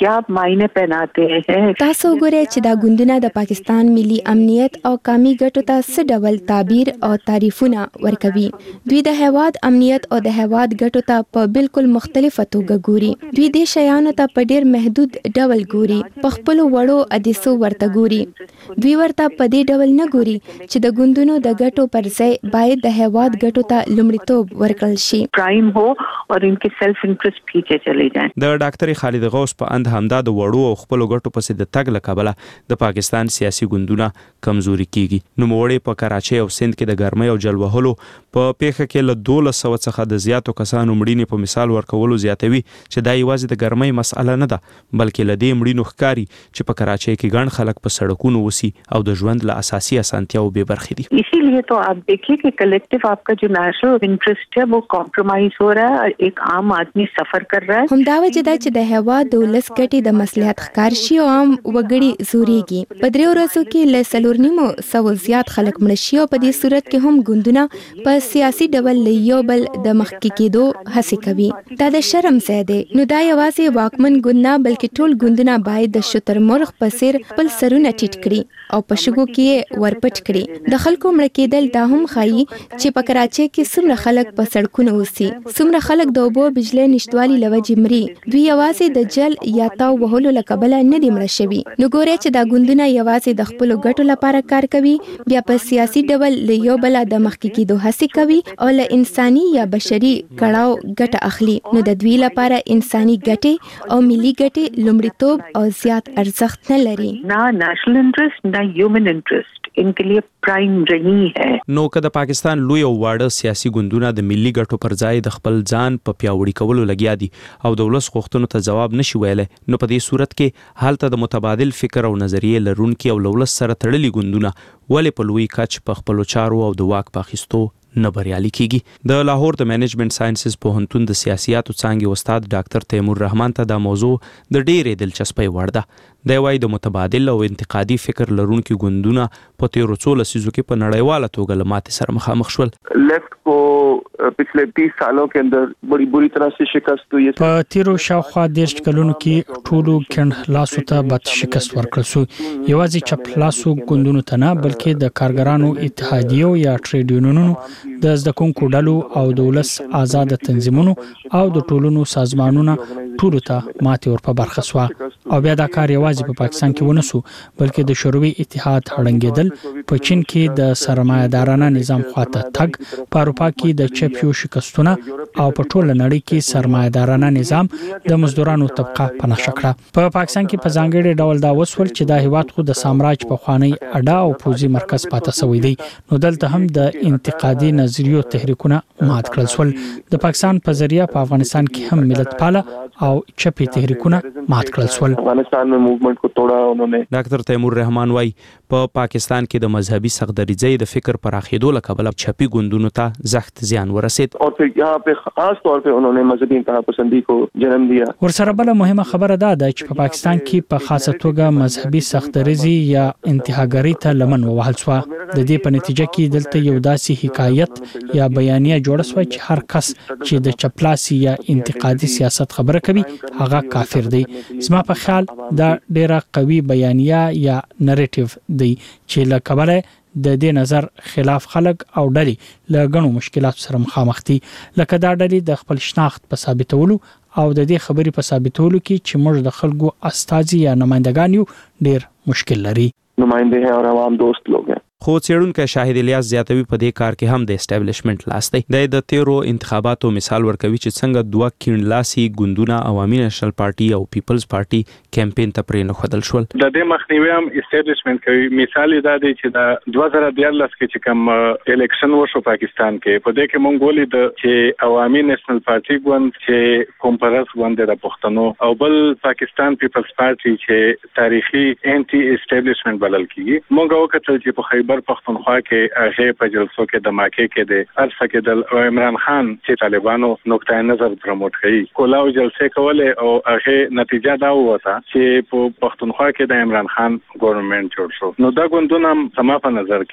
क्या मायने पहनाते हैं। تاسو ګورئ چې دا ګوندونه د پاکستان ملي امنیت او قومي ګټو ته څه ډول تعبیر او تعریفونه ورکوي. دوی د هیواد امنیت او د هیواد ګټو ته په بالکل مختلفه توګه ګوري. دوی د شیانو ته په ډیر محدود ډول ګوري، په خپل وړو ادیسو ورته ګوري. دوی ورته په دې ډول نه ګوري چې د ګوندونو د ګټو پر ځای باید د هیواد ګټو ته لومړیتوب ورکړل شي. پرایم هو او انکه سیلف انټرست پیچھے چلے جائیں. د ډاکټر خالد غوث په اند همدا د وړو او خپل ګټو پسې د تګ لکبله د پاکستان سیاسي ګوندونه کمزوري کیږي. نو موړې په کراچۍ او سند کې د ګرمۍ او جلوهلو په پیښه کې له دولس سوه څخه د زیاتو کسانو مړینې په مثال ورکولو زیاتوي چې دا یوازې د ګرمۍ مسأله نه ده، بلکې له دې مړینو ښکاري چې په کراچۍ کې ګڼ خلک په سړکونو وسی او د ژوند له اساسي اسانتیاو بې برخې دي. इसीलिए तो आप देखिए कि कलेक्टिव आपका जो नेशनल इंटरेस्ट है वो कॉम्प्रोमाइज हो रहा है, एक आम आदमी सफर कर रहा है. همدا وجه ده چې د هیواد د ولس ګټې د مصلحت ښکار شي او عام وګړي زوريږي. په دریو ورځو کې له څلور نیمو سوو زیات خلک مړه شي او په دې صورت کې هم ګوندونه په سیاسي ډول له یو بل د مخکې کېدو هڅې کوي. دا د شرم ځای دی. نو دا یوازې واکمن ګوند نه بلکې ټول ګوندونه باید د شترمرغ په څیر خپل سرونه ټیټ کړي او په شګو کې ورپټ کړي. د خلکو مړه کېدل دا هم ښایي چې په کراچۍ کې څومره خلک په سړکونو اوسي، څومره خلک د اوبو بجلی نشتوالي له وجې مري. دوی یوازې د جل یا تاو وهلو له کبله نه دي مړه شوي. نو ګورئ چې دا ګوندونه یوازې د خپلو ګټو لپاره کار کوي، بیا په سیاسي ډول له یو بله د مخکې کېدو هڅې کوي او له انساني یا بشري کړاو ګټه اخلي. نو د دوی لپاره انساني ګټې او ملي ګټې لومړیتوب او زیات ارزښت نه لري. نه نیشنل انټرست نه هیومن انټرست इनके लिए प्राइम रही है. نو که د پاکستان لوی او واړه سیاسي ګوندونه د ملي ګټو پر ځای د خپل ځان په پیاوړي کولو لګیا دي او د ولس غوښتنو ته ځواب نشي ویلی، نو په دې صورت کې هلته د متبادل فکر او نظریې لرونکي او له ولس سره تړلي ګوندونه ولې په لوی کچ په خپلو چارو او د واک په اخیستو نه بریالي کیږي. د لاهور د مینجمنت ساينسز پوهنتون د سیاسياتو څانګې استاد ډاکټر تیمور رحمان ته دا موضوع د ډېرې دلچسپۍ وړ ده. دی وايي د متبادل او انتقادي فکر لرونکي ګوندونه په تیرو څو لسیزو کې په نړیواله توګه له ماتې سره مخامخ شول. لیفت کو پچھلے تیس سالوں کے اندر بڑی بری طرح سے شکست ہوئی. په تیرو شاوخوا دیرش کلونو کې ټولو کڼ لاسو ته بد شکست ورکړل شو. یوازې چپ لاسو ګوندونو ته نه بلکې د کارګرانو اتحادیو یا ټریډ یونونونو، د زده کوونکو ډلو او د ولس آزاد تنظیمونو او د ټولنو سازمانونو ټولو ته ماتې ورپه برخه شوه. او بیا دا کار یوازې په پاکستان کې ونه سو بلکې د شوروي اتحاد هړنګېدل، په چین کې د سرمایه‌دارانه نظام خواته تګ، په اروپا کې د چپیو شکستونه او په ټوله نړۍ کې سرمایه‌دارانه نظام د مزدورانو طبقه پناه شکړه. په پاکستان کې په ځانګړي ډول دا وسول چې دا هیواد خو د سامراج په خوانی اډا او پوزي مرکز پاتې شوی دی. نو دلته هم د انتقادي نظریو تحریکونه مات کړل شول. د پاکستان په ذریعہ په افغانستان کې هم ملت پاله او چپی تحریکونه مات کړل شول. افغانستان میں موومنٹ کو توڑا انہوں نے. ډاکټر تیمور رحمان وايي په پاکستان کې د مذهبي سخدریزۍ د فکر پراخېدو له کبله چپی ګوندونو ته زخت زیان ورسید. اور پھر یہاں پہ خاص طور پہ انہوں نے مذهبي انتہا پسندی کو جنم دیا. ورسره بل مهمه خبره ده چې په پاکستان کې په خاصه توګه مذهبي سخدریزي یا انتهاګری ته لمن ووهل شو. د دې په نتیجه کې دلته یو داسې حکایت یا بیانیه جوړ شو چې هر کس چې د چپلاسي یا انتقادي سیاست خبره کوي هغه کافر دی. زما په خیال دا ډیره قوي بیانیه یا نریټیو دی چې له کبله د دې نظر خلاف خلک او ډلې له غنو مشکلات سره مخامخ دي، لکه دا ډلې د خپل شناخت په ثابتولو او د دې خبرې په ثابتولو کې چې موږ د خلکو استازي یا نمائندگان یو ډیر مشکل لري. نمائنده ہیں اور عوام دوست لوگ ہیں. خو څېړونکی شاهد الیاس زیاتوي په دې کار کې هم د اسټابلیشمنت لاس دی. د تیرو انتخاباتو مثال ورکوي چې څنګه دوه کیڼلاسي ګوندونه عوامي نېشنل پارټي او پیپلز پارټي کمپین ته پرې نښودل شول. د دې مخنیوي هم اسټابلیشمنت کوي. مثال دا دی چې د دوه زره دیارلس کې چې کوم الیکشن وشو پاکستان کې، په دې کې مونږ ولیدل چې عوامي نېشنل پارټي ګوند چې کومپرس ګوند د پښتنو او بل پاکستان پیپلز پارټي چې تاریخي انټي اسټابلیشمنت بلل کیږي، مونږ وکړل چې په خیبر پختونخوا کې هغه په جلسو کې د ماکې کې د ارسه کې د عمران خان چې طالبانو نقطه نظر پروموټ کړي کولاو جلسې کولې او هغه نتیجه دا وته چې په پختونخوا کې د عمران خان ګورنمنت جوړ شو. نو دا ګوندونه سما په نظر کې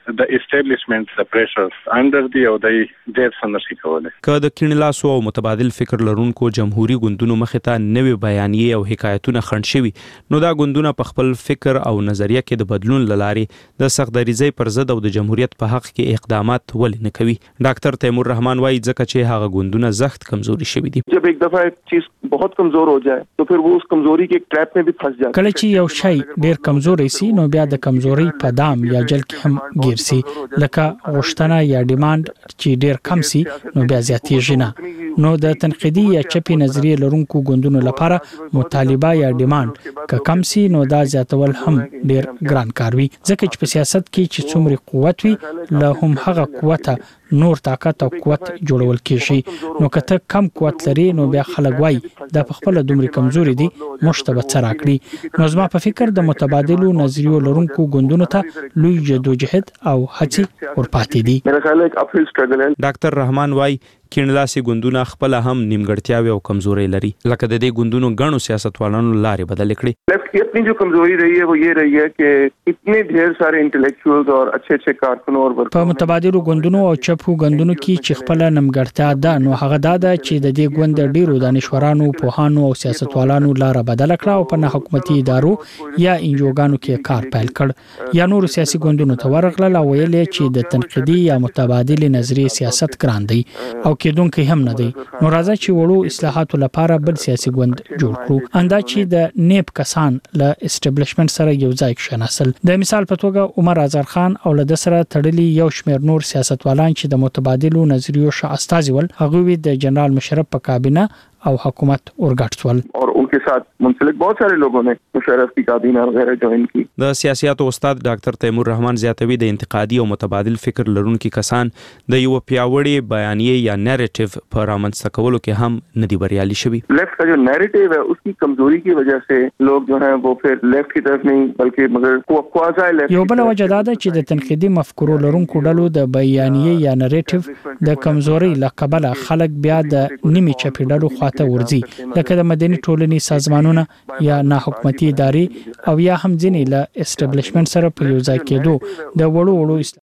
د اسټابلیشمنت د پریشرز انډر دی او د ډیر سنشي کوله که د کینلاسو او متبادل فکر لرونکو جمهوریت ګوندونو مخه ته نوې بیانیې او حکایتونه خنډ شوي نو دا ګوندونه په خپل فکر او نظریه کې د بدلون لارې د سختدریزۍ پر ضد او د جمهوریت په حق کې اقدامات ولې نه کوي ډاکټر تیمور رحمان وايي ځکه چې هغه ګوندونه زخت کمزوري شوي دي जब एक दफा एक चीज बहुत कमजोर हो जाए तो फिर वो उस कमजोरी के एक ट्रैप में भी फंस जाता है کله چې یو شی ډیر کمزوري سي نو بیا د کمزوري په دام یا جل کې هم گیر سي لکه غوښتنه یا ډیماند چې ډیر کم سي نو بیا زیاتېږي نه نو د تنقیدي یا چپی نظریه لرونکو ګوندونو لپاره مطالبه یا ډیماند که کم سي نو دا زیاتول هم ډیر ګران کار وي ځکه چې په سیاست کې چې څومره قوت وي له هم هغه قوت نور طاقت او قوت جوړول کیږي نو کته کم قوت لري نو بیا خلک وای د خپل دومره کمزوري دي مشتبه تراکړي نو زما په فکر د متبادلو نظریو لرونکو ګوندونو ته لوی جدوجہد او هڅې ورپاتې دي میرا خیال ہے ایک اپhill struggle ہے ډاکټر رحمان وايي کینلاسي ګوندونه خپل هم نیمګړتیاوي او کمزوري لري لکه د دې ګوندونو غنو سیاستوالانو لارې بدل کړي لیفٹ کی اپنی جو کمزوری رہی ہے وہ یہ رہی ہے کہ اتنے ډیر سارے انټلیکچوالز اور اچھے اچھے کارکنوں اور په متبادلو ګوندونو او چپو ګوندونو کې چې خپل نیمګړتیا ده نو هغه دا ده چې د دې ګوند ډیرو دانشورانو پوهانو او سیاستوالانو لار بدل کړه او په نه حکومتي ادارو یا انجوګانو کې کار پیل کړ یا نور سیاسي ګوندونو ته ورغله او ویل چې د تنقیدي یا متبادل نظریه سیاست ګران دی او کېدونکې هم نه دی نو راځي چې وړو اصلاحاتو لپاره بل سیاسي ګوند جوړ کړو اندا چې د نیب کسان له اسټابلیشمنت سره یو ځای کښناسل د مثال په توګه عمر آذر خان او له سره تړلي یو شمېر نور سیاستوالان چې د متبادلو نظریو ش استازول هغه د جنرال مشرف په کابینه او حکومت اورګټ سول اور ان کے ساتھ منسلک بہت سارے لوگوں نے مشرف کی کابینہ وغیرہ جوائن کی د سیاسياتو استاد ډاکټر تیمور رحمان زیاتوي د انتقادي او متبادل فکر لرونکو کسان د یو پیاوړي بیانیه یا نریټیو پر رامنځته کولو کې هم ندي بریالي شوي لیفٹ کا جو نیریٹیو ہے اس کی کمزوری کی وجہ سے لوگ جو ہیں وہ پھر لیفٹ کی طرف نہیں بلکہ مگر کوازا لیفٹ یو بل وجه دا ده چې د تنقیدي مفکورو لرونکو ډلو د بیانیه یا نریټیو د کمزوري لقبله خلک بیا د نیمه چپی ډلو خواته ورځي لکه د مدني ټولنې سازمانونه یا نه حکومتي ادارې او یا هم ځینې له اسټابلیشمنت سره په یو ځای کېدو د وړو وړو